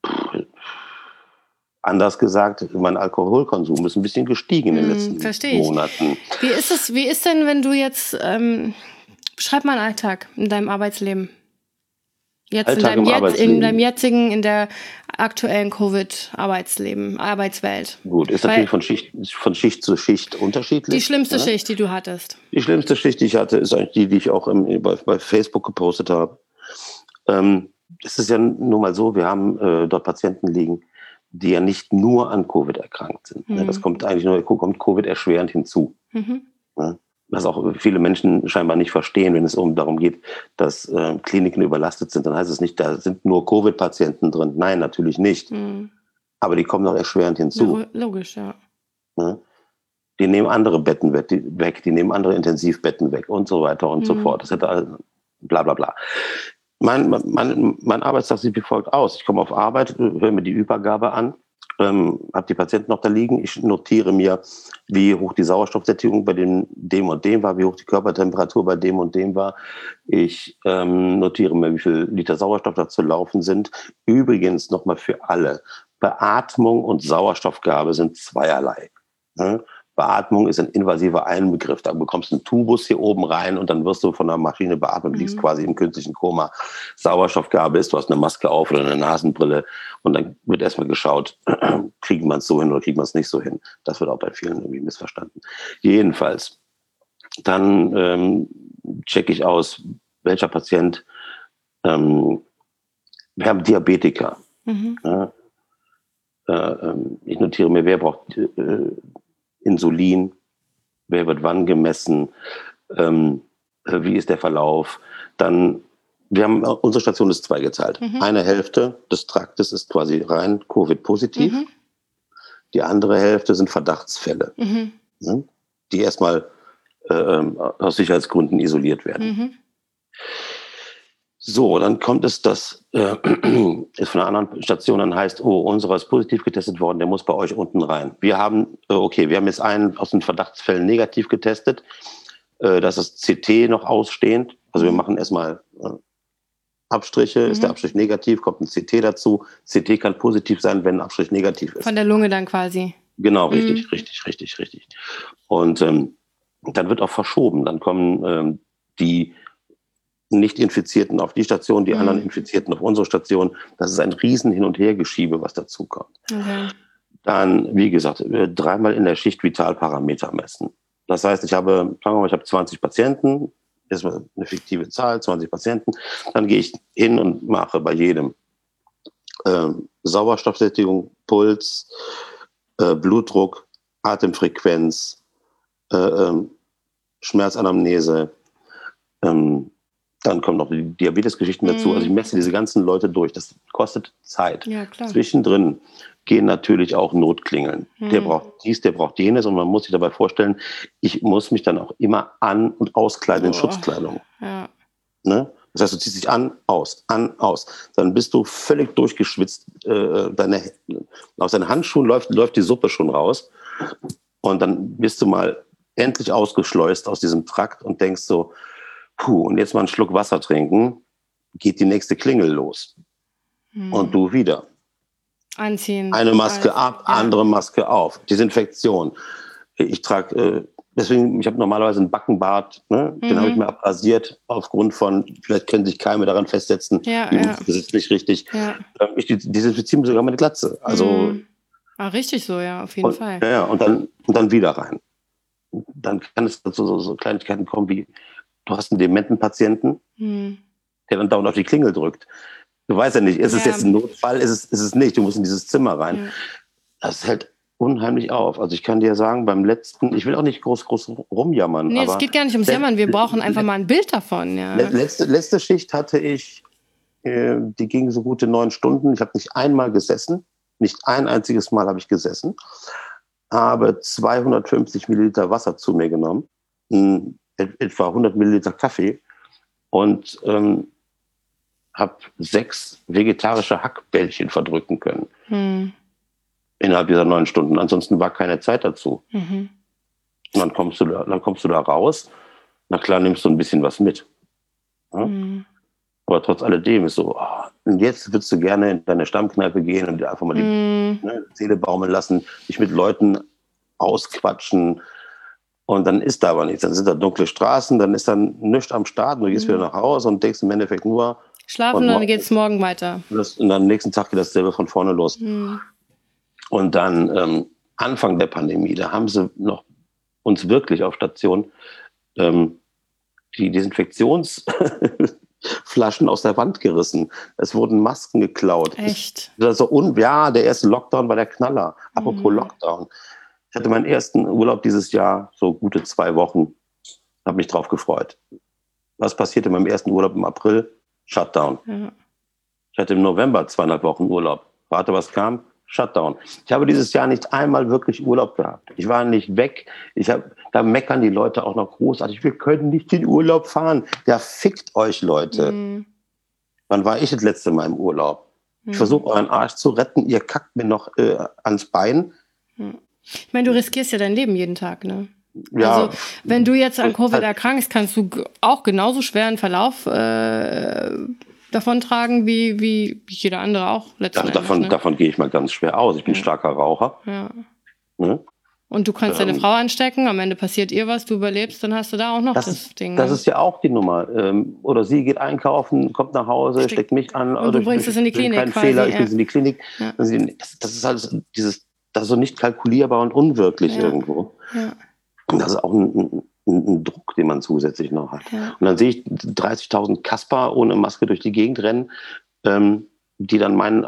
anders gesagt, mein Alkoholkonsum ist ein bisschen gestiegen in den letzten Verstehe ich. Monaten. Wie ist es, wie ist denn, wenn du jetzt, ähm, beschreib mal einen Alltag in deinem Arbeitsleben? Jetzt in deinem, jetzt, in deinem jetzigen, in der aktuellen Covid-Arbeitsleben, Arbeitswelt. Gut, ist natürlich von Schicht, von Schicht zu Schicht unterschiedlich. Die schlimmste ne? Schicht, die du hattest. Die schlimmste Schicht, die ich hatte, ist eigentlich die, die ich auch im, bei, bei Facebook gepostet habe. Ähm, es ist ja nun mal so, wir haben äh, dort Patienten liegen, die ja nicht nur an Covid erkrankt sind. Mhm. Ne? Das kommt eigentlich nur, kommt Covid erschwerend hinzu. Mhm. Ne? Was auch viele Menschen scheinbar nicht verstehen, wenn es um darum geht, dass äh, Kliniken überlastet sind. Dann heißt es nicht, da sind nur Covid-Patienten drin. Nein, natürlich nicht. Mhm. Aber die kommen noch erschwerend hinzu. Ja, logisch, ja. Ne? Die nehmen andere Betten weg die, weg, die nehmen andere Intensivbetten weg und so weiter und mhm. so fort. Das hätte also bla bla bla. Mein, mein, mein Arbeitstag sieht wie folgt aus. Ich komme auf Arbeit, höre mir die Übergabe an, ähm, habe die Patienten noch da liegen. Ich notiere mir, wie hoch die Sauerstoffsättigung bei dem, dem und dem war, wie hoch die Körpertemperatur bei dem und dem war. Ich ähm, notiere mir, wie viel Liter Sauerstoff da zu laufen sind. Übrigens nochmal für alle. Beatmung und Sauerstoffgabe sind zweierlei. Ne? Beatmung ist ein invasiver Einbegriff. Da bekommst du einen Tubus hier oben rein und dann wirst du von der Maschine beatmet, mhm. liegst quasi im künstlichen Koma. Sauerstoffgabe ist, du hast eine Maske auf oder eine Nasenbrille und dann wird erstmal geschaut, kriegt man es so hin oder kriegt man es nicht so hin. Das wird auch bei vielen irgendwie missverstanden. Jedenfalls, dann ähm, checke ich aus, welcher Patient, ähm, wir haben Diabetiker. Mhm. Ja, äh, ich notiere mir, wer braucht äh, Insulin, wer wird wann gemessen, ähm, wie ist der Verlauf. Dann, wir haben, unsere Station ist zweigeteilt. Mhm. Eine Hälfte des Traktes ist quasi rein Covid-positiv. Mhm. Die andere Hälfte sind Verdachtsfälle, mhm. ne, die erstmal äh, aus Sicherheitsgründen isoliert werden. Mhm. So, dann kommt es, dass äh, es von einer anderen Station dann heißt, oh, unserer ist positiv getestet worden, der muss bei euch unten rein. Wir haben, äh, okay, wir haben jetzt einen aus den Verdachtsfällen negativ getestet, äh, das ist C T noch ausstehend. Also wir machen erstmal äh, Abstriche, mhm. ist der Abstrich negativ, kommt ein C T dazu. C T kann positiv sein, wenn ein Abstrich negativ ist. Von der Lunge dann quasi. Genau, richtig, mhm. richtig, richtig, richtig. Und ähm, dann wird auch verschoben. Dann kommen ähm, die Nicht-Infizierten auf die Station, die mhm. anderen Infizierten auf unsere Station. Das ist ein riesen Hin- und Hergeschiebe, was dazu kommt. Okay. Dann, wie gesagt, dreimal in der Schicht Vitalparameter messen. Das heißt, ich habe, sagen wir mal, ich habe zwanzig Patienten, das ist eine fiktive Zahl, zwanzig Patienten. Dann gehe ich hin und mache bei jedem äh, Sauerstoffsättigung, Puls, äh, Blutdruck, Atemfrequenz, äh, äh, Schmerzanamnese, ähm, dann kommen noch die Diabetesgeschichten dazu. Mhm. Also ich messe diese ganzen Leute durch. Das kostet Zeit. Ja, klar. Zwischendrin gehen natürlich auch Notklingeln. Mhm. Der braucht dies, der braucht jenes und man muss sich dabei vorstellen, ich muss mich dann auch immer an- und auskleiden in oh. Schutzkleidung. Ja. Ne? Das heißt, du ziehst dich an, aus, an, aus. Dann bist du völlig durchgeschwitzt. Äh, deine, aus deinen Handschuhen läuft, läuft die Suppe schon raus. Und dann bist du mal endlich ausgeschleust aus diesem Trakt und denkst so, puh, und jetzt mal einen Schluck Wasser trinken, geht die nächste Klingel los. Hm. Und du wieder. Anziehen. Eine Maske Alles, ab, ja. andere Maske auf. Desinfektion. Ich trage, äh, deswegen, ich habe normalerweise einen Backenbart, ne? Den mhm. habe ich mir abrasiert, aufgrund von, vielleicht können sich Keime daran festsetzen, ja, die ja. das ist nicht richtig. Ja. Ich desinfiziere sogar meine Glatze. Also, mhm. ah, richtig so, ja, auf jeden und, Fall. Ja, und dann, und dann wieder rein. Dann kann es zu so, so Kleinigkeiten kommen wie, du hast einen dementen Patienten, mhm. der dann dauernd auf die Klingel drückt. Du weißt ja nicht, ist ja. es jetzt ein Notfall, ist es, ist es nicht, du musst in dieses Zimmer rein. Ja. Das hält unheimlich auf. Also ich kann dir sagen, beim letzten, ich will auch nicht groß, groß rumjammern. Nee, aber es geht gar nicht ums Jammern, wir brauchen einfach mal ein Bild davon. Ja. Letzte, letzte Schicht hatte ich, äh, die ging so gute neun Stunden. Ich habe nicht einmal gesessen, nicht ein einziges Mal habe ich gesessen, habe zweihundertfünfzig Milliliter Wasser zu mir genommen, etwa hundert Milliliter Kaffee und ähm, habe sechs vegetarische Hackbällchen verdrücken können. Hm. Innerhalb dieser neun Stunden. Ansonsten war keine Zeit dazu. Mhm. Und dann kommst du da, dann kommst du da raus. Na klar, nimmst du ein bisschen was mit. Ja? Mhm. Aber trotz alledem ist so, oh, und jetzt würdest du gerne in deine Stammkneipe gehen und dir einfach mal die mhm. ne, Seele baumeln lassen, dich mit Leuten ausquatschen. Und dann ist da aber nichts. Dann sind da dunkle Straßen, dann ist dann nichts am Start. Und du gehst mhm. wieder nach Hause und denkst im Endeffekt nur, schlafen und dann geht es morgen weiter. Das, und am nächsten Tag geht dasselbe von vorne los. Mhm. Und dann ähm, Anfang der Pandemie, da haben sie noch uns wirklich auf Station ähm, die Desinfektionsflaschen aus der Wand gerissen. Es wurden Masken geklaut. Echt? Das so un- ja, der erste Lockdown war der Knaller. Apropos mhm. Lockdown. Ich hatte meinen ersten Urlaub dieses Jahr, so gute zwei Wochen. Habe mich drauf gefreut. Was passierte in meinem ersten Urlaub im April? Shutdown. Ja. Ich hatte im November zweieinhalb Wochen Urlaub. Warte, was kam? Shutdown. Ich habe dieses Jahr nicht einmal wirklich Urlaub gehabt. Ich war nicht weg. Ich hab, da meckern die Leute auch noch großartig. Wir können nicht in Urlaub fahren. Ja, fickt euch, Leute. Mhm. Wann war ich das letzte Mal im Urlaub? Mhm. Ich versuche euren Arsch zu retten. Ihr kackt mir noch äh, ans Bein. Mhm. Ich meine, du riskierst ja dein Leben jeden Tag, ne? Ja, also, wenn du jetzt an Covid halt erkrankst, kannst du auch genauso schweren Verlauf äh, davontragen, wie, wie jeder andere auch letztendlich. Also davon, ne? davon gehe ich mal ganz schwer aus. Ich bin ja. starker Raucher. Ja. Ne? Und du kannst ähm, deine Frau anstecken, am Ende passiert ihr was, du überlebst, dann hast du da auch noch das, das Ding. Das ne? ist ja auch die Nummer. Ähm, oder sie geht einkaufen, kommt nach Hause, Steck, steckt mich an. Und oder du bringst es in die Klinik. Kein quasi, Fehler, ich ja. bin in die Klinik. Ja. Das, das ist halt dieses, das ist so nicht kalkulierbar und unwirklich ja. irgendwo. Ja. Und das ist auch ein, ein, ein Druck, den man zusätzlich noch hat. Ja. Und dann sehe ich dreißigtausend Kasper ohne Maske durch die Gegend rennen, ähm, die dann meinen,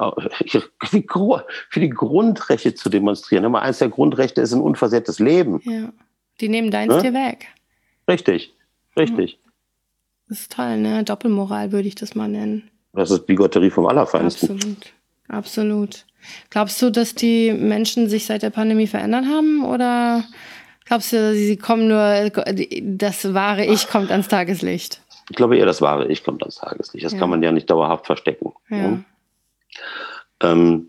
für die Grundrechte zu demonstrieren. Nummer eins der Grundrechte ist ein unversehrtes Leben. Ja. Die nehmen deins ja? dir weg. Richtig, richtig. Das ist toll, ne? Doppelmoral würde ich das mal nennen. Das ist Bigotterie vom Allerfeinsten. Absolut, absolut. Glaubst du, dass die Menschen sich seit der Pandemie verändern haben? Oder glaubst du, sie kommen nur, das wahre Ich kommt ans Tageslicht? Ich glaube eher, das wahre Ich kommt ans Tageslicht. Das ja. kann man ja nicht dauerhaft verstecken. Ja. Ja? Ähm,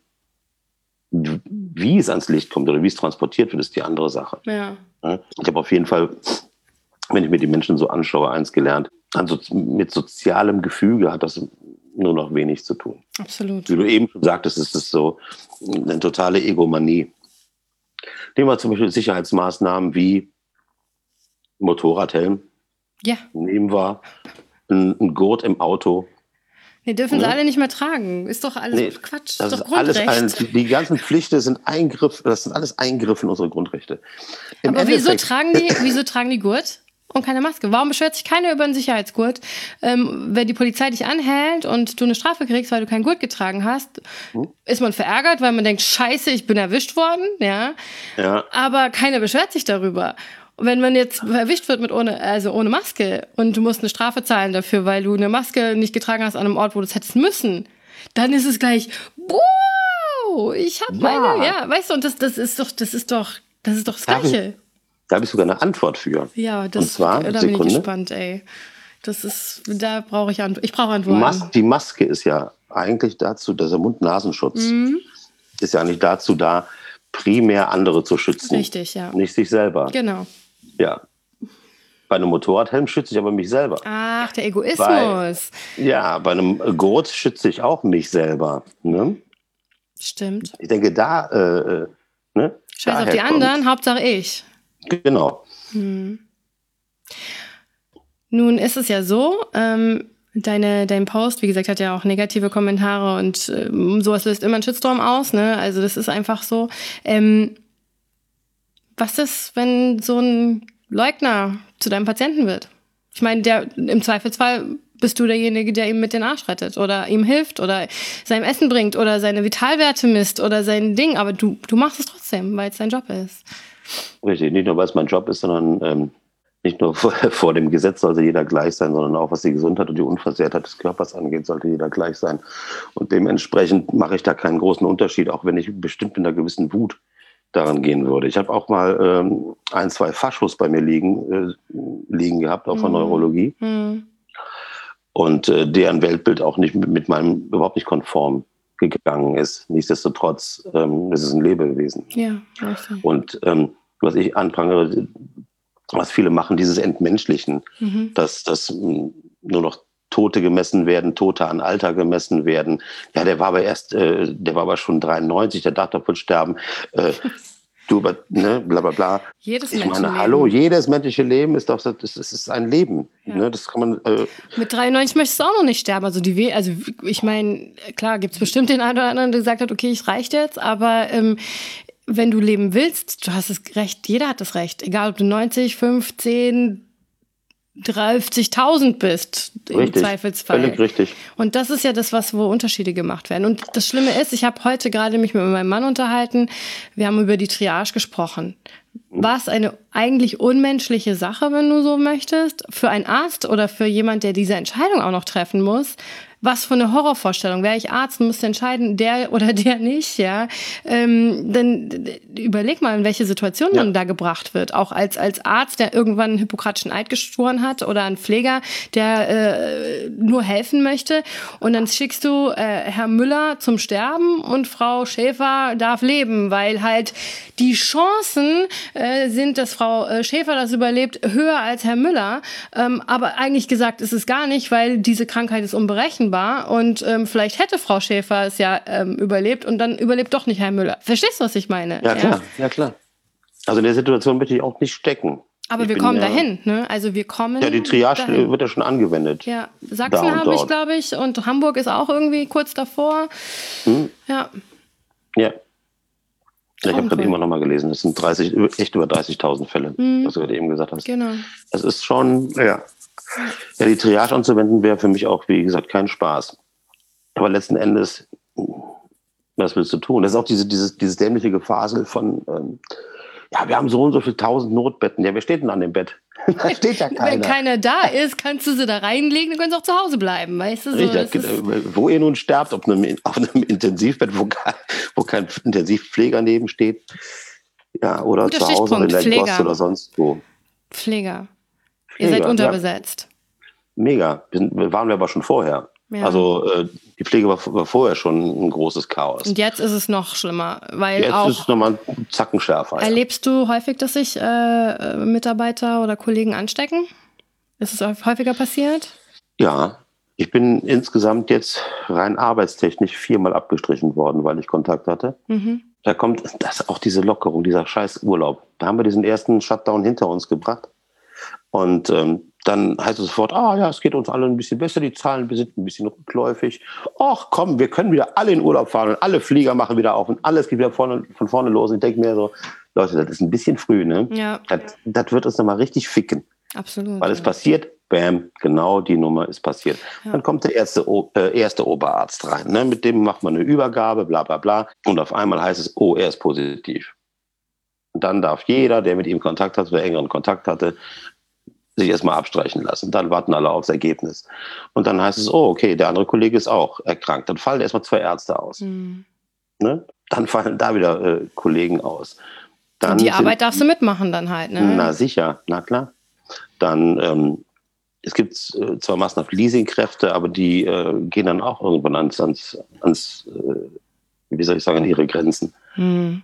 wie es ans Licht kommt oder wie es transportiert wird, ist die andere Sache. Ja. Ich habe auf jeden Fall, wenn ich mir die Menschen so anschaue, eins gelernt. Also mit sozialem Gefüge hat das nur noch wenig zu tun. Absolut. Wie du eben schon sagtest, ist es so eine totale Egomanie. Nehmen wir zum Beispiel Sicherheitsmaßnahmen wie Motorradhelm. Ja. Nehmen wir einen Gurt im Auto. Nee, dürfen sie ja. alle nicht mehr tragen. Ist doch alles nee, Quatsch. Das ist doch doch Grundrecht. Alles ein, die ganzen Pflichten sind Eingriff, das sind alles Eingriffe in unsere Grundrechte. Im Aber wieso tragen, die, wieso tragen die Gurt und keine Maske? Warum beschwert sich keiner über einen Sicherheitsgurt? Ähm, wenn die Polizei dich anhält und du eine Strafe kriegst, weil du keinen Gurt getragen hast, hm? ist man verärgert, weil man denkt, scheiße, ich bin erwischt worden. Ja. Ja. Aber keiner beschwert sich darüber. Wenn man jetzt erwischt wird mit ohne, also ohne Maske und du musst eine Strafe zahlen dafür, weil du eine Maske nicht getragen hast an einem Ort, wo du es hättest müssen, dann ist es gleich, wow, hallo, ich habe Ja. meine, ja, weißt du, und das, das ist doch, das ist doch, das ist doch das Gleiche. Da habe ich sogar eine Antwort für. Ja, das, Und zwar, da bin Sekunde. ich gespannt, ey. Das ist, da brauche ich Antworten. Ich brauche Die, Antworten. Mas- die Maske ist ja eigentlich dazu, dieser Mund-Nasenschutz Mhm. ist ja eigentlich dazu da, primär andere zu schützen. Richtig, ja. Nicht sich selber. Genau. Ja. Bei einem Motorradhelm schütze ich aber mich selber. Ach, der Egoismus. Bei, ja, bei einem Gurt schütze ich auch mich selber. Ne? Stimmt. Ich denke, da. Äh, ne? Scheiß auf Daher die kommt- anderen, Hauptsache ich. Genau. Hm. Nun ist es ja so, ähm, deine, dein Post, wie gesagt, hat ja auch negative Kommentare und ähm, sowas löst immer einen Shitstorm aus, ne? Also das ist einfach so. Ähm, was ist, wenn so ein Leugner zu deinem Patienten wird? Ich meine, der im Zweifelsfall bist du derjenige, der ihm mit den Arsch rettet oder ihm hilft oder seinem Essen bringt oder seine Vitalwerte misst oder sein Ding, aber du, du machst es trotzdem, weil es dein Job ist. Richtig. Nicht nur, weil es mein Job ist, sondern ähm, nicht nur vor, vor dem Gesetz sollte jeder gleich sein, sondern auch was die Gesundheit und die Unversehrtheit des Körpers angeht, sollte jeder gleich sein. Und dementsprechend mache ich da keinen großen Unterschied, auch wenn ich bestimmt in einer gewissen Wut daran gehen würde. Ich habe auch mal ähm, ein, zwei Faschos bei mir liegen, äh, liegen gehabt, auch von Mhm. Neurologie. Hm. Und äh, deren Weltbild auch nicht mit, mit meinem überhaupt nicht konform gegangen ist. Nichtsdestotrotz ähm, ist es ein Lebewesen. Ja, richtig. Und ähm, was ich anprangere, was viele machen, dieses Entmenschlichen, Mhm. dass, dass mh, nur noch Tote gemessen werden, Tote an Alter gemessen werden. Ja, der war aber erst, äh, der war aber schon dreiundneunzig, der darf doch wohl sterben. Äh, du, ne, bla bla bla. Jedes Ich meine, Menschenleben. hallo, jedes menschliche Leben ist doch, das, das ist ein Leben. Ja. Ne, das kann man. Äh, Mit dreiundneunzig möchtest du auch noch nicht sterben. Also, die We also ich meine, klar, gibt es bestimmt den einen oder anderen, der gesagt hat, okay, es reicht jetzt, aber ähm, wenn du leben willst, du hast das Recht, jeder hat das Recht. Egal, ob du neunzig, fünfzehn, dreißigtausend bist, im richtig, Zweifelsfall. völlig richtig. Und das ist ja das, was wo Unterschiede gemacht werden. Und das Schlimme ist, ich habe heute gerade mich mit meinem Mann unterhalten. Wir haben über die Triage gesprochen. Was eine eigentlich unmenschliche Sache, wenn du so möchtest, für einen Arzt oder für jemand, der diese Entscheidung auch noch treffen muss. Was für eine Horrorvorstellung. Wäre ich Arzt und müsste entscheiden, der oder der nicht, ja. Ähm, dann überleg mal, in welche Situation Ja. man da gebracht wird. Auch als, als Arzt, der irgendwann einen hippokratischen Eid geschworen hat oder ein Pfleger, der äh, nur helfen möchte. Und dann schickst du äh, Herr Müller zum Sterben und Frau Schäfer darf leben, weil halt die Chancen äh, sind, dass Frau äh, Schäfer das überlebt, höher als Herr Müller. Ähm, aber eigentlich gesagt ist es gar nicht, weil diese Krankheit ist unberechenbar. Und ähm, vielleicht hätte Frau Schäfer es ja ähm, überlebt und dann überlebt doch nicht Herr Müller. Verstehst du, was ich meine? Ja, klar, ja, klar. Also in der Situation möchte ich auch nicht stecken. Aber Ich wir bin kommen ja- dahin, ne? Also wir kommen Ja, die Triage dahin. wird ja schon angewendet. Ja, Da Sachsen und habe ich, dort. glaube ich, und Hamburg ist auch irgendwie kurz davor. Hm? Ja, Ja. Ja, ich habe gerade Traumvoll. immer noch mal gelesen, es sind dreißig, echt über dreißigtausend Fälle, Mhm. was du gerade eben gesagt hast. genau. Das ist schon, ja. Ja, die Triage anzuwenden wäre für mich auch, wie gesagt, kein Spaß. Aber letzten Endes, was willst du tun? Das ist auch diese, dieses, dieses dämliche Gefasel von, ähm, ja, wir haben so und so viel tausend Notbetten. Ja, wer steht denn an dem Bett? Da steht ja Wenn keiner. keiner da ist, kannst du sie da reinlegen, dann können sie auch zu Hause bleiben, weißt du? So, Richtig, das ist, wo ihr nun sterbt, auf einem, auf einem Intensivbett, wo kein, wo kein Intensivpfleger neben steht, ja, oder Guter zu Hause in Stichpunkt, der Pfleger. Gost oder sonst wo. Pfleger. Ihr Pfleger, seid ja. unterbesetzt. Mega, wir sind- wir waren wir aber schon vorher. Ja. Also äh, die Pflege war, war vorher schon ein großes Chaos. Und jetzt ist es noch schlimmer, weil Jetzt auch ist es nochmal ein Zacken schärfer. Ja. erlebst du häufig, dass sich äh, Mitarbeiter oder Kollegen anstecken? Ist es häufiger passiert? Ja, ich bin insgesamt jetzt rein arbeitstechnisch viermal abgestrichen worden, weil ich Kontakt hatte. Mhm. Da kommt das auch diese Lockerung, dieser scheiß Urlaub. Da haben wir diesen ersten Shutdown hinter uns gebracht. Und ähm, dann heißt es sofort, ah ja, es geht uns allen ein bisschen besser, die Zahlen sind ein bisschen rückläufig. Ach komm, wir können wieder alle in Urlaub fahren und alle Flieger machen wieder auf und alles geht wieder vorne, von vorne los. Und ich denke mir so, Leute, das ist ein bisschen früh, ne? Ja, Das, das wird uns nochmal richtig ficken. absolut. Weil es ja. passiert, bam, genau die Nummer ist passiert. Ja. Dann kommt der erste, O- äh, erste Oberarzt rein, ne? Mit dem macht man eine Übergabe, bla bla bla. Und auf einmal heißt es, oh, er ist positiv. Und dann darf jeder, der mit ihm Kontakt hat, wer engeren Kontakt hatte, sich erstmal abstreichen lassen. Dann warten alle aufs Ergebnis. Und dann heißt es, oh, okay, der andere Kollege ist auch erkrankt. Dann fallen erstmal zwei Ärzte aus. Mhm. Ne? Dann fallen da wieder äh, Kollegen aus. Dann Und die sind, Arbeit darfst du mitmachen dann halt, ne? Na sicher, na klar. Dann, ähm, es gibt äh, zwar massenhaft Leasingkräfte, aber die äh, gehen dann auch irgendwann ans, ans, ans äh, wie soll ich sagen, an ihre Grenzen. Hm.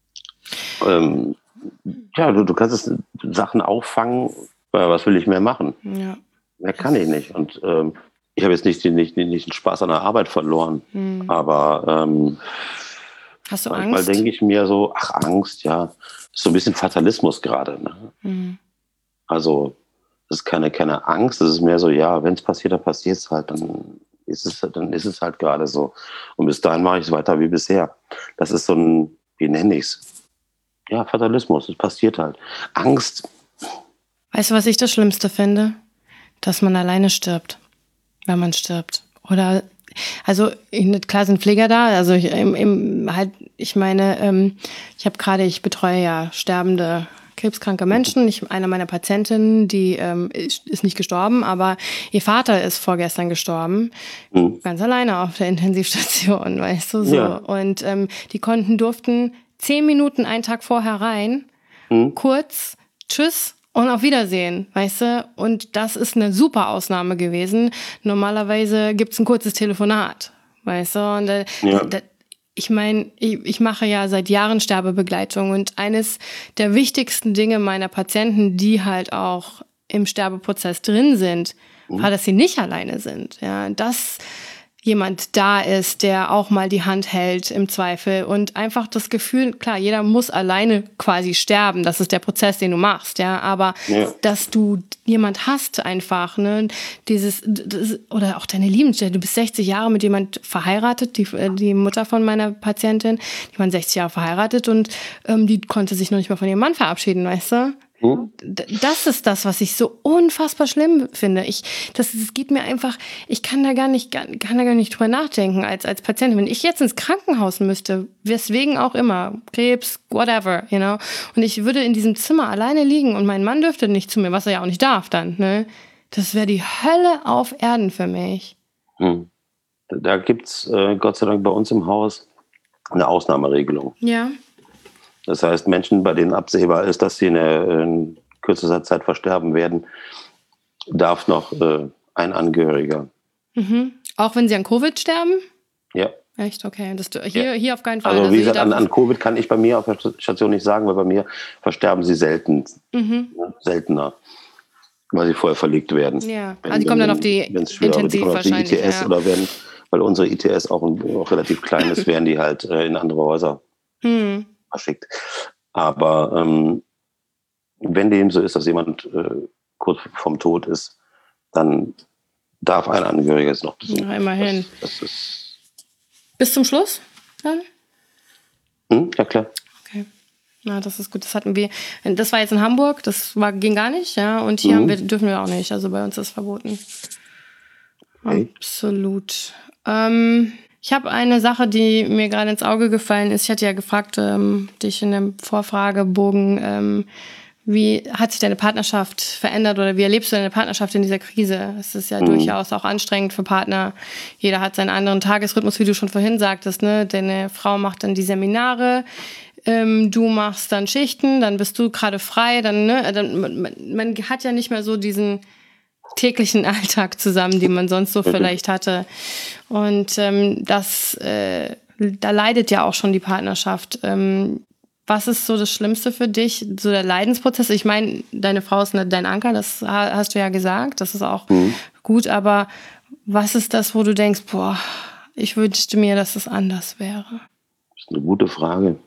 Ähm, ja, du, du kannst es Sachen auffangen, äh, was will ich mehr machen? Ja. Mehr kann ich nicht. Und ähm, ich habe jetzt nicht, nicht, nicht den Spaß an der Arbeit verloren, Hm. aber ähm, hast du manchmal Angst? denke ich mir so, ach, Angst, ja, ist so ein bisschen Fatalismus gerade. Ne? Hm. Also, das ist keine, keine Angst, das ist mehr so, ja, wenn es passiert, dann passiert es halt, dann ist es, dann ist es halt gerade so. Und bis dahin mache ich es weiter wie bisher. Das ist so ein, wie nenne ich es? Ja, Fatalismus, es passiert halt. Angst. Weißt du, was ich das Schlimmste finde? Dass man alleine stirbt, wenn man stirbt. Oder, also klar sind Pfleger da, also ich, im, im, halt, ich meine, ähm, ich habe gerade, ich betreue ja sterbende, krebskranke Menschen. Ich, eine meiner Patientinnen, die ähm, ist, ist nicht gestorben, aber ihr Vater ist vorgestern gestorben, mhm. ganz alleine auf der Intensivstation, weißt du, so. Ja. Und ähm, die konnten, durften zehn Minuten einen Tag vorher rein, mhm. kurz, tschüss, und auf Wiedersehen, weißt du? Und das ist eine super Ausnahme gewesen. Normalerweise gibt's ein kurzes Telefonat, weißt du? Und da, ja. da, ich meine, ich, ich mache ja seit Jahren Sterbebegleitung und eines der wichtigsten Dinge meiner Patienten, die halt auch im Sterbeprozess drin sind, mhm. war, dass sie nicht alleine sind. Ja, dass jemand da ist, der auch mal die Hand hält im Zweifel und einfach das Gefühl, klar, jeder muss alleine quasi sterben, das ist der Prozess, den du machst, ja, aber ja. dass du jemand hast einfach, ne, dieses, das, oder auch deine Liebende, du bist sechzig Jahre mit jemand verheiratet, die, die Mutter von meiner Patientin, die waren sechzig Jahre verheiratet und ähm, die konnte sich noch nicht mal von ihrem Mann verabschieden, weißt du? Das ist das, was ich so unfassbar schlimm finde. Ich, das, das geht mir einfach, ich kann da gar nicht, kann da gar nicht drüber nachdenken als, als Patientin. Wenn ich jetzt ins Krankenhaus müsste, weswegen auch immer, Krebs, whatever, you know, und ich würde in diesem Zimmer alleine liegen und mein Mann dürfte nicht zu mir, was er ja auch nicht darf dann, ne? Das wäre die Hölle auf Erden für mich. Hm. Da gibt's äh, Gott sei Dank bei uns im Haus eine Ausnahmeregelung. Ja. Das heißt, Menschen, bei denen absehbar ist, dass sie in, in kürzester Zeit versterben werden, darf noch äh, ein Angehöriger. Mhm. Auch wenn sie an Covid sterben? Ja. Echt? Okay. Das, hier, ja. hier auf keinen Fall. Also wie gesagt, an, an Covid kann ich bei mir auf der Station nicht sagen, weil bei mir versterben sie selten, mhm. seltener, weil sie vorher verlegt werden. Ja, wenn, also die kommen wenn, dann auf die Intensiv die wahrscheinlich. Die I T S ja. oder werden, weil unsere I T S auch, ein, auch relativ klein ist, werden die halt äh, in andere Häuser hm. verschickt. Aber ähm, wenn dem so ist, dass jemand äh, kurz vorm Tod ist, dann darf ein Angehöriger es noch besuchen. Ja, immerhin. Das, das ist bis zum Schluss dann? Hm? Ja, klar. Okay. Na, das ist gut. Das hatten wir. Das war jetzt in Hamburg, das war, ging gar nicht, ja. Und hier mhm. haben wir, dürfen wir auch nicht. Also bei uns ist es verboten. Okay. Absolut. Ähm, ich habe eine Sache, die mir gerade ins Auge gefallen ist. Ich hatte ja gefragt, ähm, dich in dem Vorfragebogen, ähm, wie hat sich deine Partnerschaft verändert oder wie erlebst du deine Partnerschaft in dieser Krise? Es ist ja mhm. durchaus auch anstrengend für Partner. Jeder hat seinen anderen Tagesrhythmus, wie du schon vorhin sagtest, ne? Deine Frau macht dann die Seminare, ähm, du machst dann Schichten, dann bist du gerade frei, dann, ne? Dann, man, man hat ja nicht mehr so diesen täglichen Alltag zusammen, den man sonst so vielleicht hatte. Und ähm, das, äh, da leidet ja auch schon die Partnerschaft. Ähm, Was ist so das Schlimmste für dich, so der Leidensprozess? Ich meine, deine Frau ist eine, dein Anker, das hast du ja gesagt, das ist auch mhm. gut, aber was ist das, wo du denkst, boah, ich wünschte mir, dass es anders wäre? Das ist eine gute Frage.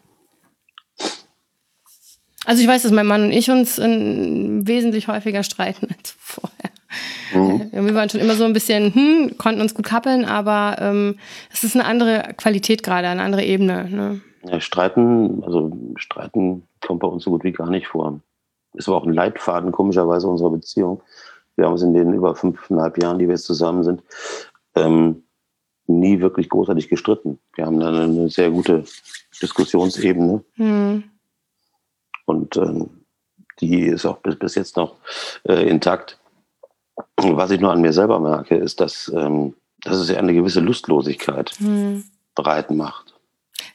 Also ich weiß, dass mein Mann und ich uns in, wesentlich häufiger streiten als vorher. Mhm. Wir waren schon immer so ein bisschen, hm, konnten uns gut kappeln, aber ähm, es ist eine andere Qualität gerade, eine andere Ebene, ne? Ja, Streiten, also Streiten kommt bei uns so gut wie gar nicht vor. Ist aber auch ein Leitfaden, komischerweise, unserer Beziehung. Wir haben uns in den über fünfeinhalb Jahren, die wir jetzt zusammen sind, ähm, nie wirklich großartig gestritten. Wir haben dann eine sehr gute Diskussionsebene. Mhm. Und ähm, die ist auch bis, bis jetzt noch äh, intakt. Und was ich nur an mir selber merke, ist, dass, ähm, dass es ja eine gewisse Lustlosigkeit mhm. breit macht.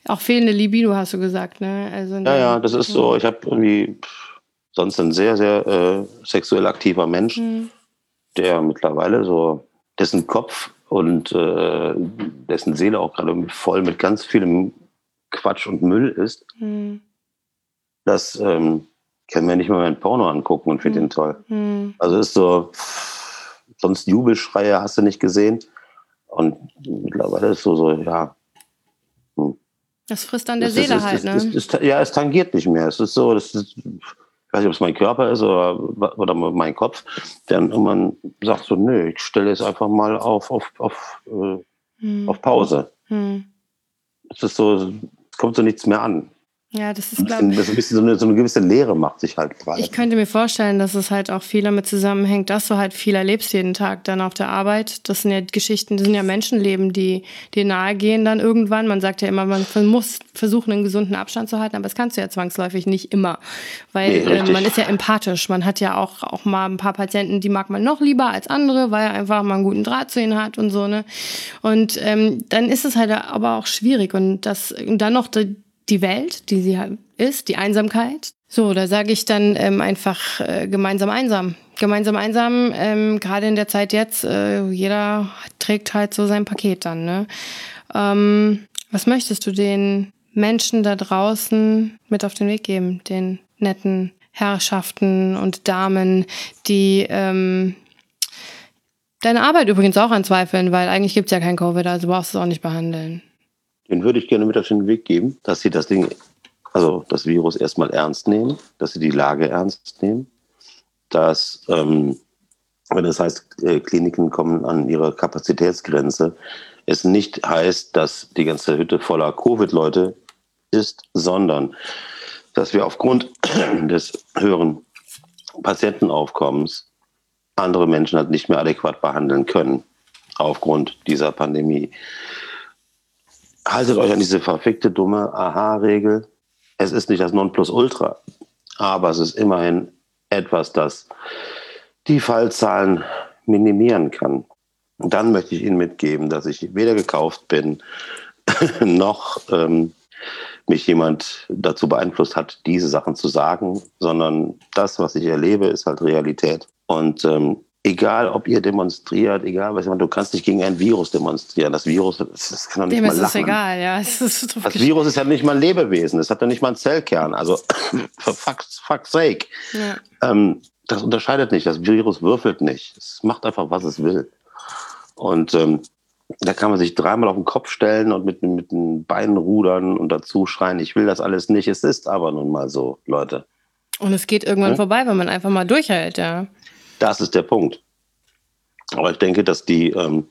Auch fehlende Libido, hast du gesagt, ne? Also ja, ja, das ist so. Ich habe irgendwie sonst ein sehr, sehr äh, sexuell aktiver Mensch, mhm. der mittlerweile so, dessen Kopf und äh, dessen Seele auch gerade voll mit ganz vielem Quatsch und Müll ist. Mhm. Das ähm, kann mir nicht mal mein Porno angucken und finde mhm. ihn toll. Mhm. Also ist so, sonst Jubelschreie hast du nicht gesehen. Und mittlerweile ist so, so ja. Hm. Das frisst an der das Seele ist, halt, ist, ne? Ist, ist, ist, ja, es tangiert nicht mehr. Es ist so, das ist, ich weiß nicht, ob es mein Körper ist oder, oder mein Kopf, der dann irgendwann sagt so, nö, ich stelle es einfach mal auf, auf, auf, äh, hm. auf Pause. Hm. Es ist so, es kommt so nichts mehr an. Ja, das ist, glaube ich... Ein bisschen so eine, so eine gewisse Leere macht sich halt gerade. Ich könnte mir vorstellen, dass es halt auch viel damit zusammenhängt, dass du halt viel erlebst jeden Tag dann auf der Arbeit. Das sind ja Geschichten, das sind ja Menschenleben, die dir nahe gehen dann irgendwann. Man sagt ja immer, man muss versuchen, einen gesunden Abstand zu halten, aber das kannst du ja zwangsläufig nicht immer. Weil nee, äh, man ist ja empathisch. Man hat ja auch, auch mal ein paar Patienten, die mag man noch lieber als andere, weil er einfach mal einen guten Draht zu ihnen hat und so, ne? Und ähm, dann ist es halt aber auch schwierig. Und, das, und dann noch die, die Welt, die sie halt ist, die Einsamkeit. So, da sage ich dann ähm, einfach äh, gemeinsam einsam. Gemeinsam einsam, ähm, gerade in der Zeit jetzt, äh, jeder trägt halt so sein Paket dann, ne? Ähm, was möchtest du den Menschen da draußen mit auf den Weg geben? Den netten Herrschaften und Damen, die ähm, deine Arbeit übrigens auch anzweifeln, weil eigentlich gibt's ja kein Covid, also brauchst du es auch nicht behandeln. Den würde ich gerne mit auf den Weg geben, dass sie das Ding, also das Virus erstmal ernst nehmen, dass sie die Lage ernst nehmen, dass, ähm, wenn das heißt, äh, Kliniken kommen an ihre Kapazitätsgrenze, es nicht heißt, dass die ganze Hütte voller Covid-Leute ist, sondern dass wir aufgrund des höheren Patientenaufkommens andere Menschen halt nicht mehr adäquat behandeln können, aufgrund dieser Pandemie. Haltet euch an diese verfickte, dumme Aha-Regel. Es ist nicht das Nonplusultra, aber es ist immerhin etwas, das die Fallzahlen minimieren kann. Und dann möchte ich Ihnen mitgeben, dass ich weder gekauft bin, noch ähm, mich jemand dazu beeinflusst hat, diese Sachen zu sagen, sondern das, was ich erlebe, ist halt Realität. Und ähm, egal, ob ihr demonstriert, egal, was ich meine, du kannst nicht gegen ein Virus demonstrieren. Das Virus, das, das kann doch nicht Dem mal ist lachen. es egal, ja. Es ist das Virus ist ja nicht mal ein Lebewesen, es hat ja nicht mal einen Zellkern. Also, for fuck's, fuck's sake. Ja. Ähm, das unterscheidet nicht, das Virus würfelt nicht. Es macht einfach, was es will. Und ähm, da kann man sich dreimal auf den Kopf stellen und mit, mit den Beinen rudern und dazu schreien, ich will das alles nicht. Es ist aber nun mal so, Leute. Und es geht irgendwann hm? vorbei, wenn man einfach mal durchhält, ja. Das ist der Punkt. Aber ich denke, dass die, ähm,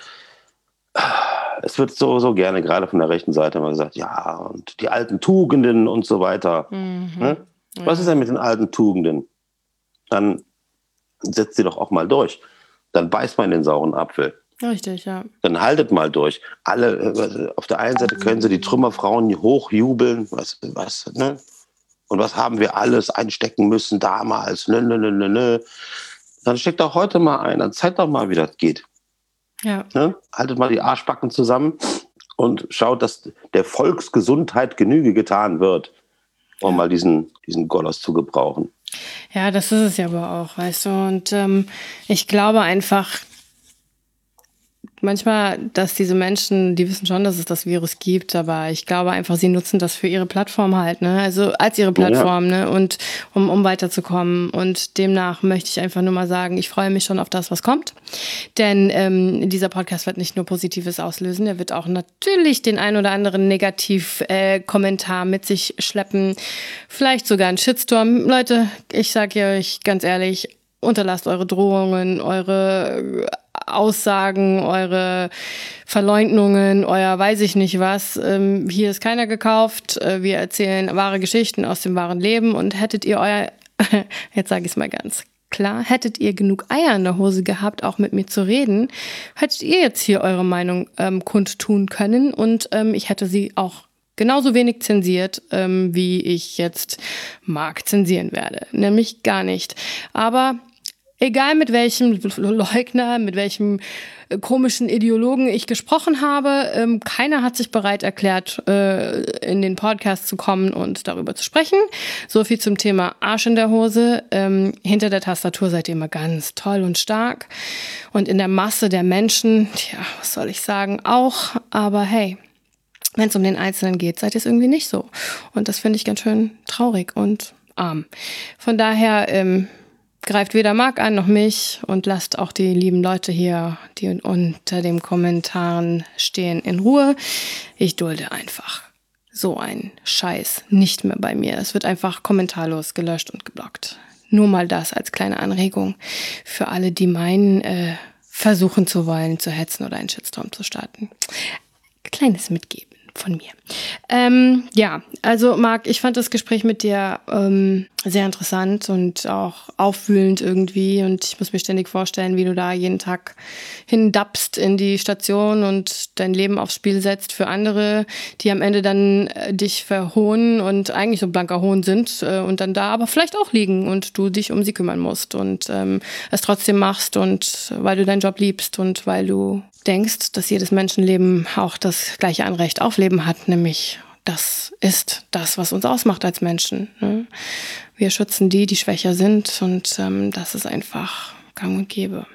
es wird so, so gerne, gerade von der rechten Seite immer gesagt, ja, und die alten Tugenden und so weiter. Mhm. Hm? Was ja. ist denn mit den alten Tugenden? Dann setzt sie doch auch mal durch. Dann beißt man in den sauren Apfel. Richtig, ja. Dann haltet mal durch. Alle, auf der einen Seite können sie die Trümmerfrauen hochjubeln, was, was, ne? Und was haben wir alles einstecken müssen damals, nö, nö, nö, nö, nö. Dann steckt doch heute mal ein, dann zeigt doch mal, wie das geht. Ja. Ne? Haltet mal die Arschbacken zusammen und schaut, dass der Volksgesundheit Genüge getan wird, um ja. mal diesen, diesen Golos zu gebrauchen. Ja, das ist es ja aber auch, weißt du. Und ähm, ich glaube einfach, manchmal, dass diese Menschen, die wissen schon, dass es das Virus gibt, aber ich glaube einfach, sie nutzen das für ihre Plattform halt, ne? Also als ihre Plattform, ja. ne? Und um, um weiterzukommen. Und demnach möchte ich einfach nur mal sagen, ich freue mich schon auf das, was kommt. Denn ähm, dieser Podcast wird nicht nur Positives auslösen, er wird auch natürlich den ein oder anderen Negativ-Kommentar äh, mit sich schleppen. Vielleicht sogar einen Shitstorm. Leute, ich sage euch ganz ehrlich, unterlasst eure Drohungen, eure Aussagen, eure Verleugnungen, euer weiß ich nicht was. Ähm, hier ist keiner gekauft. Äh, wir erzählen wahre Geschichten aus dem wahren Leben. Und hättet ihr euer, jetzt sage ich es mal ganz klar, hättet ihr genug Eier in der Hose gehabt, auch mit mir zu reden, hättet ihr jetzt hier eure Meinung ähm, kundtun können. Und ähm, ich hätte sie auch genauso wenig zensiert, ähm, wie ich jetzt Marc zensieren werde. Nämlich gar nicht. Aber egal mit welchem Leugner, mit welchem komischen Ideologen ich gesprochen habe, ähm, keiner hat sich bereit erklärt, äh, in den Podcast zu kommen und darüber zu sprechen. So viel zum Thema Arsch in der Hose. Ähm, hinter der Tastatur seid ihr immer ganz toll und stark. Und in der Masse der Menschen, tja, was soll ich sagen, auch. Aber hey, wenn es um den Einzelnen geht, seid ihr es irgendwie nicht so. Und das finde ich ganz schön traurig und arm. Von daher, ähm, greift weder Marc an noch mich und lasst auch die lieben Leute hier, die unter den Kommentaren stehen, in Ruhe. Ich dulde einfach so einen Scheiß nicht mehr bei mir. Es wird einfach kommentarlos gelöscht und geblockt. Nur mal das als kleine Anregung für alle, die meinen, äh, versuchen zu wollen, zu hetzen oder einen Shitstorm zu starten. Kleines Mitgeben von mir. Ähm, ja, also Marc, ich fand das Gespräch mit dir ähm, sehr interessant und auch aufwühlend irgendwie und ich muss mir ständig vorstellen, wie du da jeden Tag hindappst in die Station und dein Leben aufs Spiel setzt für andere, die am Ende dann äh, dich verhohnen und eigentlich so blanker Hohn sind äh, und dann da aber vielleicht auch liegen und du dich um sie kümmern musst und ähm, es trotzdem machst und weil du deinen Job liebst und weil du denkst, dass jedes Menschenleben auch das gleiche Anrecht auf Leben hat, nämlich das ist das, was uns ausmacht als Menschen. Ne? Wir schützen die, die schwächer sind und ähm, das ist einfach gang und gäbe.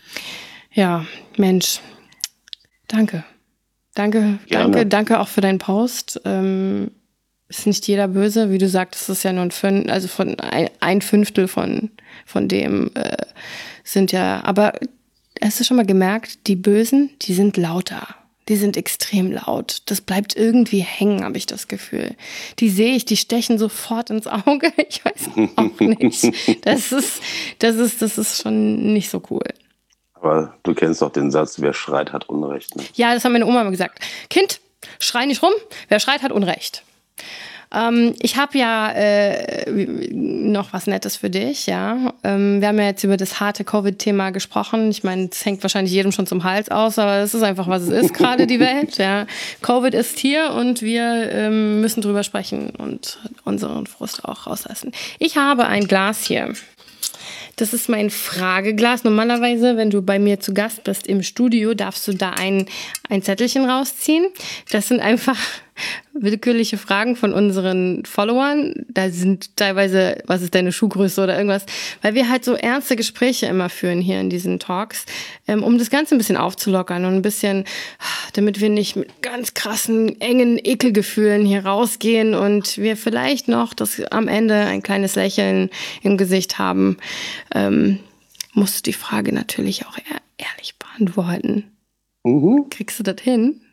Ja, Mensch, danke. Danke, Gerne. danke, danke auch für deinen Post. Ähm, ist nicht jeder böse, wie du sagst, es ist ja nur ein Fün- also von ein, ein Fünftel von, von dem äh, sind ja, aber hast du schon mal gemerkt, die Bösen, die sind lauter. Die sind extrem laut. Das bleibt irgendwie hängen, habe ich das Gefühl. Die sehe ich, die stechen sofort ins Auge. Ich weiß auch nicht. Das ist, das ist, das ist schon nicht so cool. Aber du kennst doch den Satz, wer schreit, hat Unrecht. Ne? Ja, das hat meine Oma immer gesagt. Kind, schrei nicht rum, wer schreit, hat Unrecht. Ähm, ich habe ja äh, noch was Nettes für dich, ja. Ähm, wir haben ja jetzt über das harte Covid-Thema gesprochen. Ich meine, es hängt wahrscheinlich jedem schon zum Hals aus, aber es ist einfach, was es ist, gerade die Welt, ja. Covid ist hier und wir ähm, müssen drüber sprechen und unseren Frust auch rauslassen. Ich habe ein Glas hier. Das ist mein Frageglas. Normalerweise, wenn du bei mir zu Gast bist im Studio, darfst du da ein, ein Zettelchen rausziehen. Das sind einfach willkürliche Fragen von unseren Followern. Da sind teilweise, was ist deine Schuhgröße oder irgendwas, weil wir halt so ernste Gespräche immer führen hier in diesen Talks, ähm, um das Ganze ein bisschen aufzulockern und ein bisschen, damit wir nicht mit ganz krassen, engen Ekelgefühlen hier rausgehen und wir vielleicht noch das am Ende ein kleines Lächeln im Gesicht haben, ähm, musst du die Frage natürlich auch ehr- ehrlich beantworten. Mhm. Kriegst du das hin?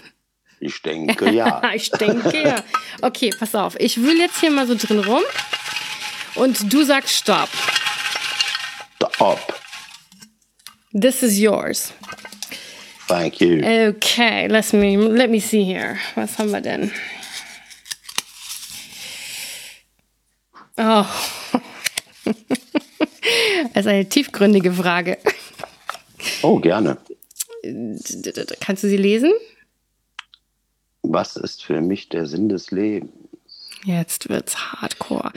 Ich denke, ja. Ich denke, ja. Okay, pass auf. Ich wühle jetzt hier mal so drin rum und du sagst Stopp. Stop. This is yours. Thank you. Okay, let me, let me see here. Was haben wir denn? Oh. Das ist eine tiefgründige Frage. Oh, gerne. Kannst du sie lesen? Was ist für mich der Sinn des Lebens? Jetzt wird's hardcore.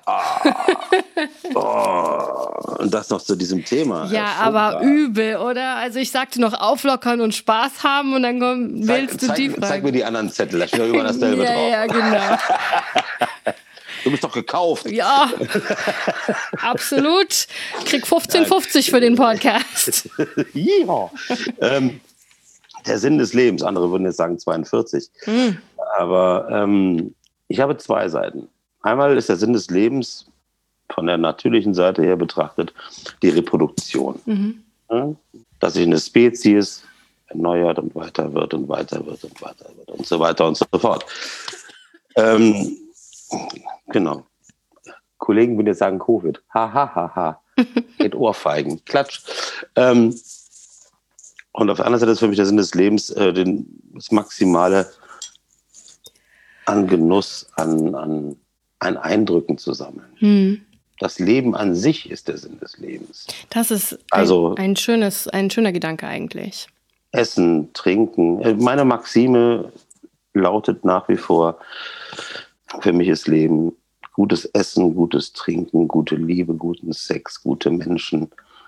Oh, und das noch zu diesem Thema. Ja, aber übel, oder? Also ich sagte noch auflockern und Spaß haben und dann komm, wählst du zeig, die zeig, Frage. Zeig mir die anderen Zettel, da steht doch immer dasselbe ja, drauf. Ja, genau. Du bist doch gekauft. Ja, absolut. Krieg fünfzehn fünfzig für den Podcast. Ja. ähm, der Sinn des Lebens, andere würden jetzt sagen zweiundvierzig. Mhm. Aber ähm, ich habe zwei Seiten. Einmal ist der Sinn des Lebens von der natürlichen Seite her betrachtet die Reproduktion. Mhm. Ja? Dass sich eine Spezies erneuert und weiter wird und weiter wird und weiter wird und so weiter und so fort. Ähm, genau. Kollegen würden jetzt sagen Covid. Ha, ha, ha, ha. Geht Ohrfeigen. Klatsch. Ähm, und auf der anderen Seite ist für mich der Sinn des Lebens äh, den, das Maximale an Genuss, an, an, an Eindrücken zu sammeln. Hm. Das Leben an sich ist der Sinn des Lebens. Das ist ein, also, ein, schönes, ein schöner Gedanke eigentlich. Essen, trinken. Meine Maxime lautet nach wie vor, für mich ist Leben gutes Essen, gutes Trinken, gute Liebe, guten Sex, gute Menschen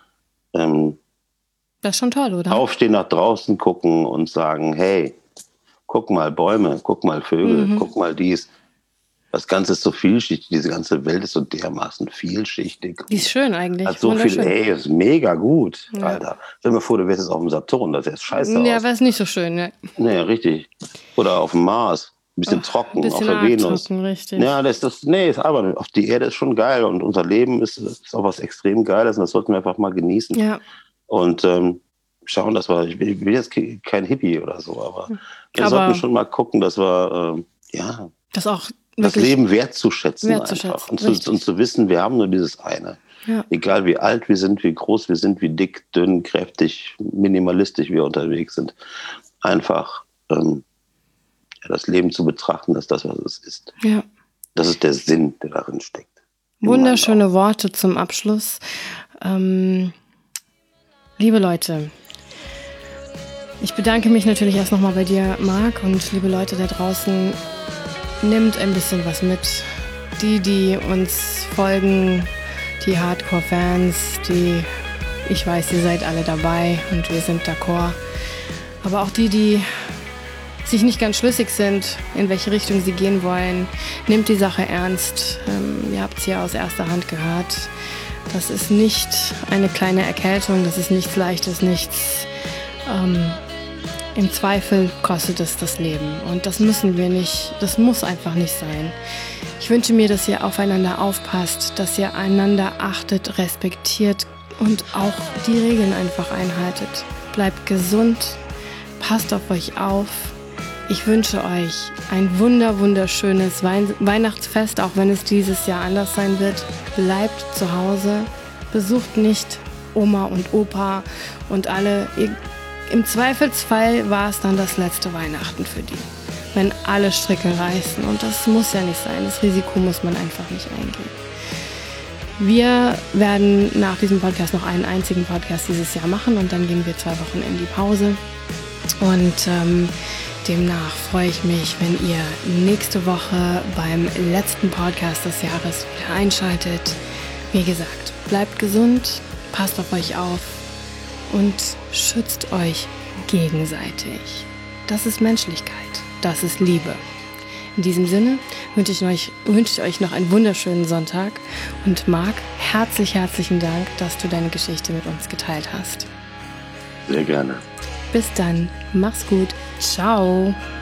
ähm, das ist schon toll, oder? Aufstehen, nach draußen gucken und sagen, hey, guck mal Bäume, guck mal Vögel, mhm. guck mal dies. Das Ganze ist so vielschichtig, diese ganze Welt ist so dermaßen vielschichtig. Die ist schön eigentlich. Hat so viel, ey, ist mega gut, ja. Alter. Stell dir mal vor, du wärst jetzt auf dem Saturn, das ist scheiße ja, aus. Ja, wäre es nicht so schön, ne? Nee, richtig. Oder auf dem Mars, ein bisschen oh, trocken, bisschen auf der Venus. Trocken, richtig. Ja, das, das, nee, ist aber nicht. Auf die Erde ist schon geil und unser Leben ist, ist auch was extrem Geiles und das sollten wir einfach mal genießen. Ja. Und ähm, schauen, dass wir, ich bin jetzt kein Hippie oder so, aber wir aber sollten schon mal gucken, dass wir, ähm, ja, das, auch das Leben wertzuschätzen, wertzuschätzen einfach. Und zu, und zu wissen, wir haben nur dieses eine. Ja. Egal wie alt wir sind, wie groß wir sind, wie dick, dünn, kräftig, minimalistisch wir unterwegs sind. Einfach ähm, ja, das Leben zu betrachten, dass das, was es ist. Ja. Das ist der Sinn, der darin steckt. Wunderschöne Worte zum Abschluss. Ähm, liebe Leute, ich bedanke mich natürlich erst nochmal bei dir, Marc, und liebe Leute da draußen, nehmt ein bisschen was mit. Die, die uns folgen, die Hardcore-Fans, die, ich weiß, ihr seid alle dabei und wir sind d'accord. Aber auch die, die sich nicht ganz schlüssig sind, in welche Richtung sie gehen wollen, nehmt die Sache ernst. Ähm, ihr habt es hier aus erster Hand gehört. Das ist nicht eine kleine Erkältung, das ist nichts Leichtes, nichts... Ähm, Im Zweifel kostet es das Leben und das müssen wir nicht, das muss einfach nicht sein. Ich wünsche mir, dass ihr aufeinander aufpasst, dass ihr einander achtet, respektiert und auch die Regeln einfach einhaltet. Bleibt gesund, passt auf euch auf. Ich wünsche euch ein wunder, wunderschönes Wein- Weihnachtsfest, auch wenn es dieses Jahr anders sein wird. Bleibt zu Hause, besucht nicht Oma und Opa und alle. Ihr Im Zweifelsfall war es dann das letzte Weihnachten für die, wenn alle Stricke reißen. Und das muss ja nicht sein. Das Risiko muss man einfach nicht eingehen. Wir werden nach diesem Podcast noch einen einzigen Podcast dieses Jahr machen und dann gehen wir zwei Wochen in die Pause. Und ähm, demnach freue ich mich, wenn ihr nächste Woche beim letzten Podcast des Jahres wieder einschaltet. Wie gesagt, bleibt gesund, passt auf euch auf. Und schützt euch gegenseitig. Das ist Menschlichkeit. Das ist Liebe. In diesem Sinne wünsche ich euch, wünsche ich euch noch einen wunderschönen Sonntag. Und Marc, herzlich, herzlichen Dank, dass du deine Geschichte mit uns geteilt hast. Sehr gerne. Bis dann. Mach's gut. Ciao.